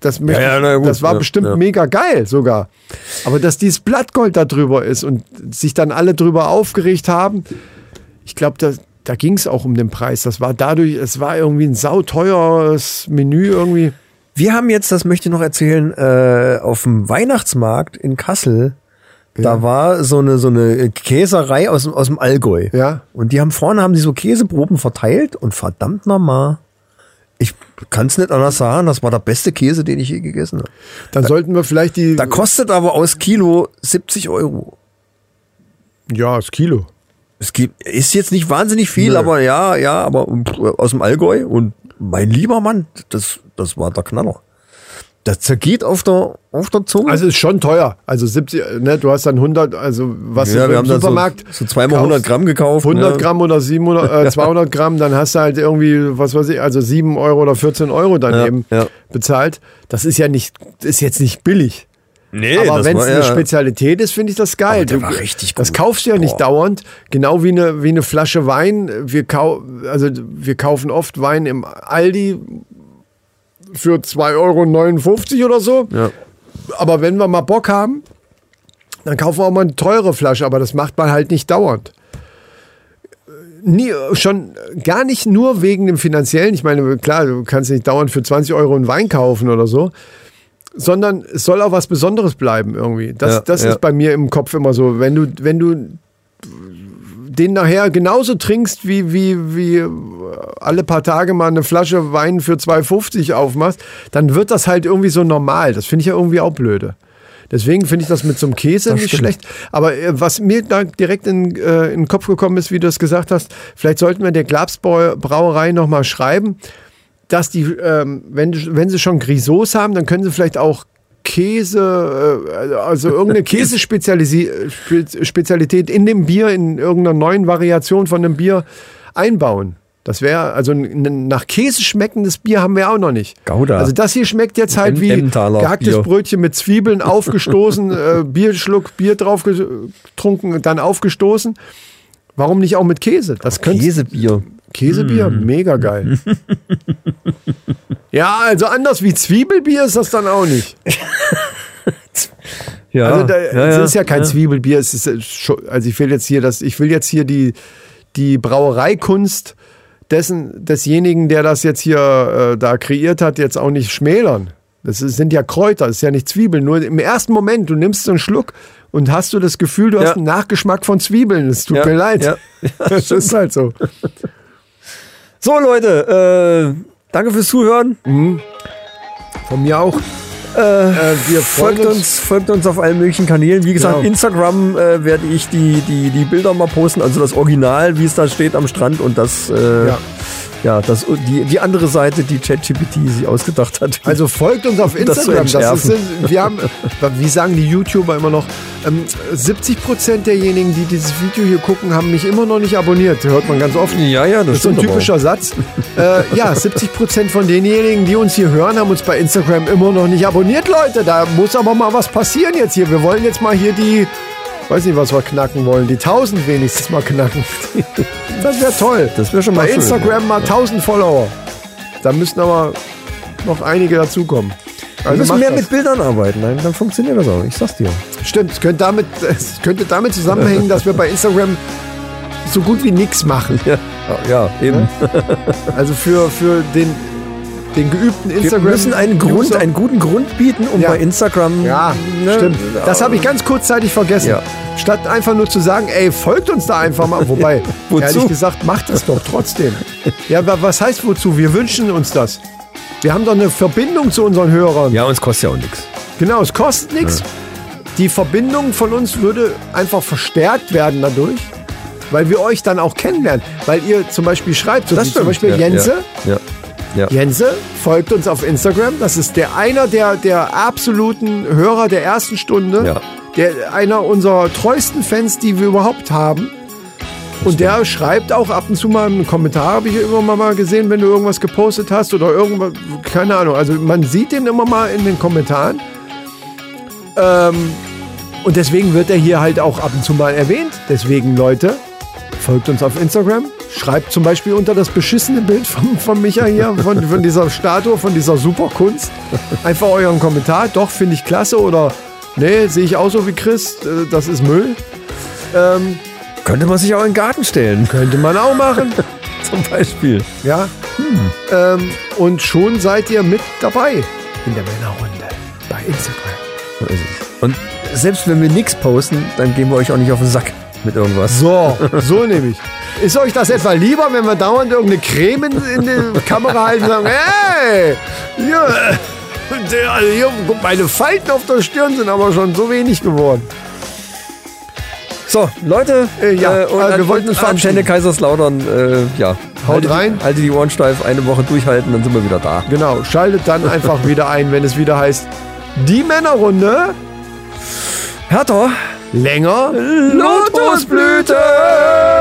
war bestimmt mega geil sogar. Aber dass dieses Blattgold da drüber ist und sich dann alle drüber aufgeregt haben, ich glaube, da ging es auch um den Preis. Es war irgendwie ein sauteures Menü irgendwie. Wir haben jetzt, das möchte ich noch erzählen, auf dem Weihnachtsmarkt in Kassel. Da war so eine Käserei aus dem Allgäu. Ja. Und die haben so Käseproben verteilt und verdammt nochmal, ich kann es nicht anders sagen, das war der beste Käse, den ich je gegessen habe. Dann sollten wir vielleicht Da kostet aber aus Kilo 70 €. Ja, das Kilo. Ist jetzt nicht wahnsinnig viel, aber aber aus dem Allgäu und mein lieber Mann, das war der Knaller. Das zergeht auf der Zunge. Also ist schon teuer. Also 70, ne, du hast dann 100, also was wir im haben Supermarkt so zweimal 100 Gramm gekauft. 100 Gramm oder 200 Gramm, dann hast du halt irgendwie, was weiß ich, also 7 € oder 14 € dann bezahlt. Das ist jetzt nicht billig. Nee, aber wenn es eine Spezialität ist, finde ich das geil. Der war richtig gut. Das kaufst du ja nicht dauernd. Genau wie eine Flasche Wein. Wir kaufen oft Wein im Aldi für 2,59 € oder so. Ja. Aber wenn wir mal Bock haben, dann kaufen wir auch mal eine teure Flasche. Aber das macht man halt nicht dauernd. Schon gar nicht nur wegen dem Finanziellen. Ich meine, klar, du kannst nicht dauernd für 20 € einen Wein kaufen oder so. Sondern es soll auch was Besonderes bleiben irgendwie. Das ist bei mir im Kopf immer so. Wenn du den nachher genauso trinkst, wie alle paar Tage mal eine Flasche Wein für 2,50 aufmachst, dann wird das halt irgendwie so normal. Das finde ich ja irgendwie auch blöde. Deswegen finde ich das mit so einem Käse nicht schlecht. Aber was mir da direkt in den Kopf gekommen ist, wie du es gesagt hast, vielleicht sollten wir der Glabs Brauerei nochmal schreiben, dass die, wenn sie schon Grisauce haben, dann können sie vielleicht auch Käse, also irgendeine Käsespezialität in dem Bier, in irgendeiner neuen Variation von dem Bier einbauen. Das wäre, also ein nach Käse schmeckendes Bier haben wir auch noch nicht. Gouda. Also das hier schmeckt jetzt halt wie gehacktes Brötchen mit Zwiebeln aufgestoßen, Bierschluck, Bier drauf getrunken, dann aufgestoßen. Warum nicht auch mit Käse? Käsebier, mega geil. Ja, also anders wie Zwiebelbier ist das dann auch nicht. Ja, also es ist ja kein Zwiebelbier. Es ist, also ich will jetzt hier die Brauereikunst desjenigen, der das jetzt hier da kreiert hat, jetzt auch nicht schmälern. Sind ja Kräuter, das ist ja nicht Zwiebeln. Nur im ersten Moment, du nimmst so einen Schluck und hast du das Gefühl, du hast einen Nachgeschmack von Zwiebeln. Es tut mir leid. Ja. Das ist halt so. So, Leute, danke fürs Zuhören. Mhm. Von mir auch. Folgt uns auf allen möglichen Kanälen. Wie gesagt, Instagram werde ich die Bilder mal posten, also das Original, wie es da steht am Strand und das die andere Seite, die ChatGPT sich ausgedacht hat. Also folgt uns auf Instagram. Wir haben, wie sagen die YouTuber immer noch, 70% derjenigen, die dieses Video hier gucken, haben mich immer noch nicht abonniert. Hört man ganz oft. Ja, das ist so ein typischer Satz. 70% von denjenigen, die uns hier hören, haben uns bei Instagram immer noch nicht abonniert, Leute. Da muss aber mal was passieren jetzt hier. Wir wollen jetzt mal hier weiß nicht, was wir knacken wollen. Die 1000 wenigstens mal knacken. Das wäre toll. Das wäre schon mal bei schön, Instagram mal 1000 Follower. Da müssten aber noch einige dazukommen. Also wir müssen mehr mit Bildern arbeiten, dann funktioniert das auch. Ich sag's dir. Stimmt, es könnte damit zusammenhängen, dass wir bei Instagram so gut wie nichts machen. Ja, eben. Also für den geübten Instagram. Wir müssen einen guten Grund bieten, um bei Instagram... Ja, stimmt. Das habe ich ganz kurzzeitig vergessen. Ja. Statt einfach nur zu sagen, ey, folgt uns da einfach mal. Wobei, ehrlich gesagt, macht es doch trotzdem. Ja, was heißt wozu? Wir wünschen uns das. Wir haben doch eine Verbindung zu unseren Hörern. Ja, uns kostet ja auch nichts. Genau, es kostet nichts. Ja. Die Verbindung von uns würde einfach verstärkt werden dadurch, weil wir euch dann auch kennenlernen. Weil ihr zum Beispiel schreibt, so wie zum Beispiel Jense. Ja. Jense folgt uns auf Instagram. Das ist einer der absoluten Hörer der ersten Stunde. Ja. Einer unserer treuesten Fans, die wir überhaupt haben. Und der schreibt auch ab und zu mal einen Kommentar, habe ich immer mal gesehen, wenn du irgendwas gepostet hast oder irgendwas, keine Ahnung. Also man sieht den immer mal in den Kommentaren. Und deswegen wird er hier halt auch ab und zu mal erwähnt. Deswegen, Leute, folgt uns auf Instagram. Schreibt zum Beispiel unter das beschissene Bild von Micha hier, von dieser Statue, von dieser Superkunst, einfach euren Kommentar. Doch, finde ich klasse oder nee, sehe ich auch so wie Chris, das ist Müll. Könnte man sich auch in den Garten stellen. Könnte man auch machen. Zum Beispiel. Ja. Und schon seid ihr mit dabei in der Männerrunde bei Instagram. So ist es. Und selbst wenn wir nichts posten, dann gehen wir euch auch nicht auf den Sack mit irgendwas. So nämlich. Ist euch das etwa lieber, wenn wir dauernd irgendeine Creme in die Kamera halten und sagen, hey, hier, meine Falten auf der Stirn sind aber schon so wenig geworden. So, Leute, wir wollten uns verabschieden. Kaiserslautern, haut rein. Halte die Ohren steif, eine Woche durchhalten, dann sind wir wieder da. Genau, schaltet dann einfach wieder ein, wenn es wieder heißt, die Männerrunde. Härter. Länger. Lotusblüte.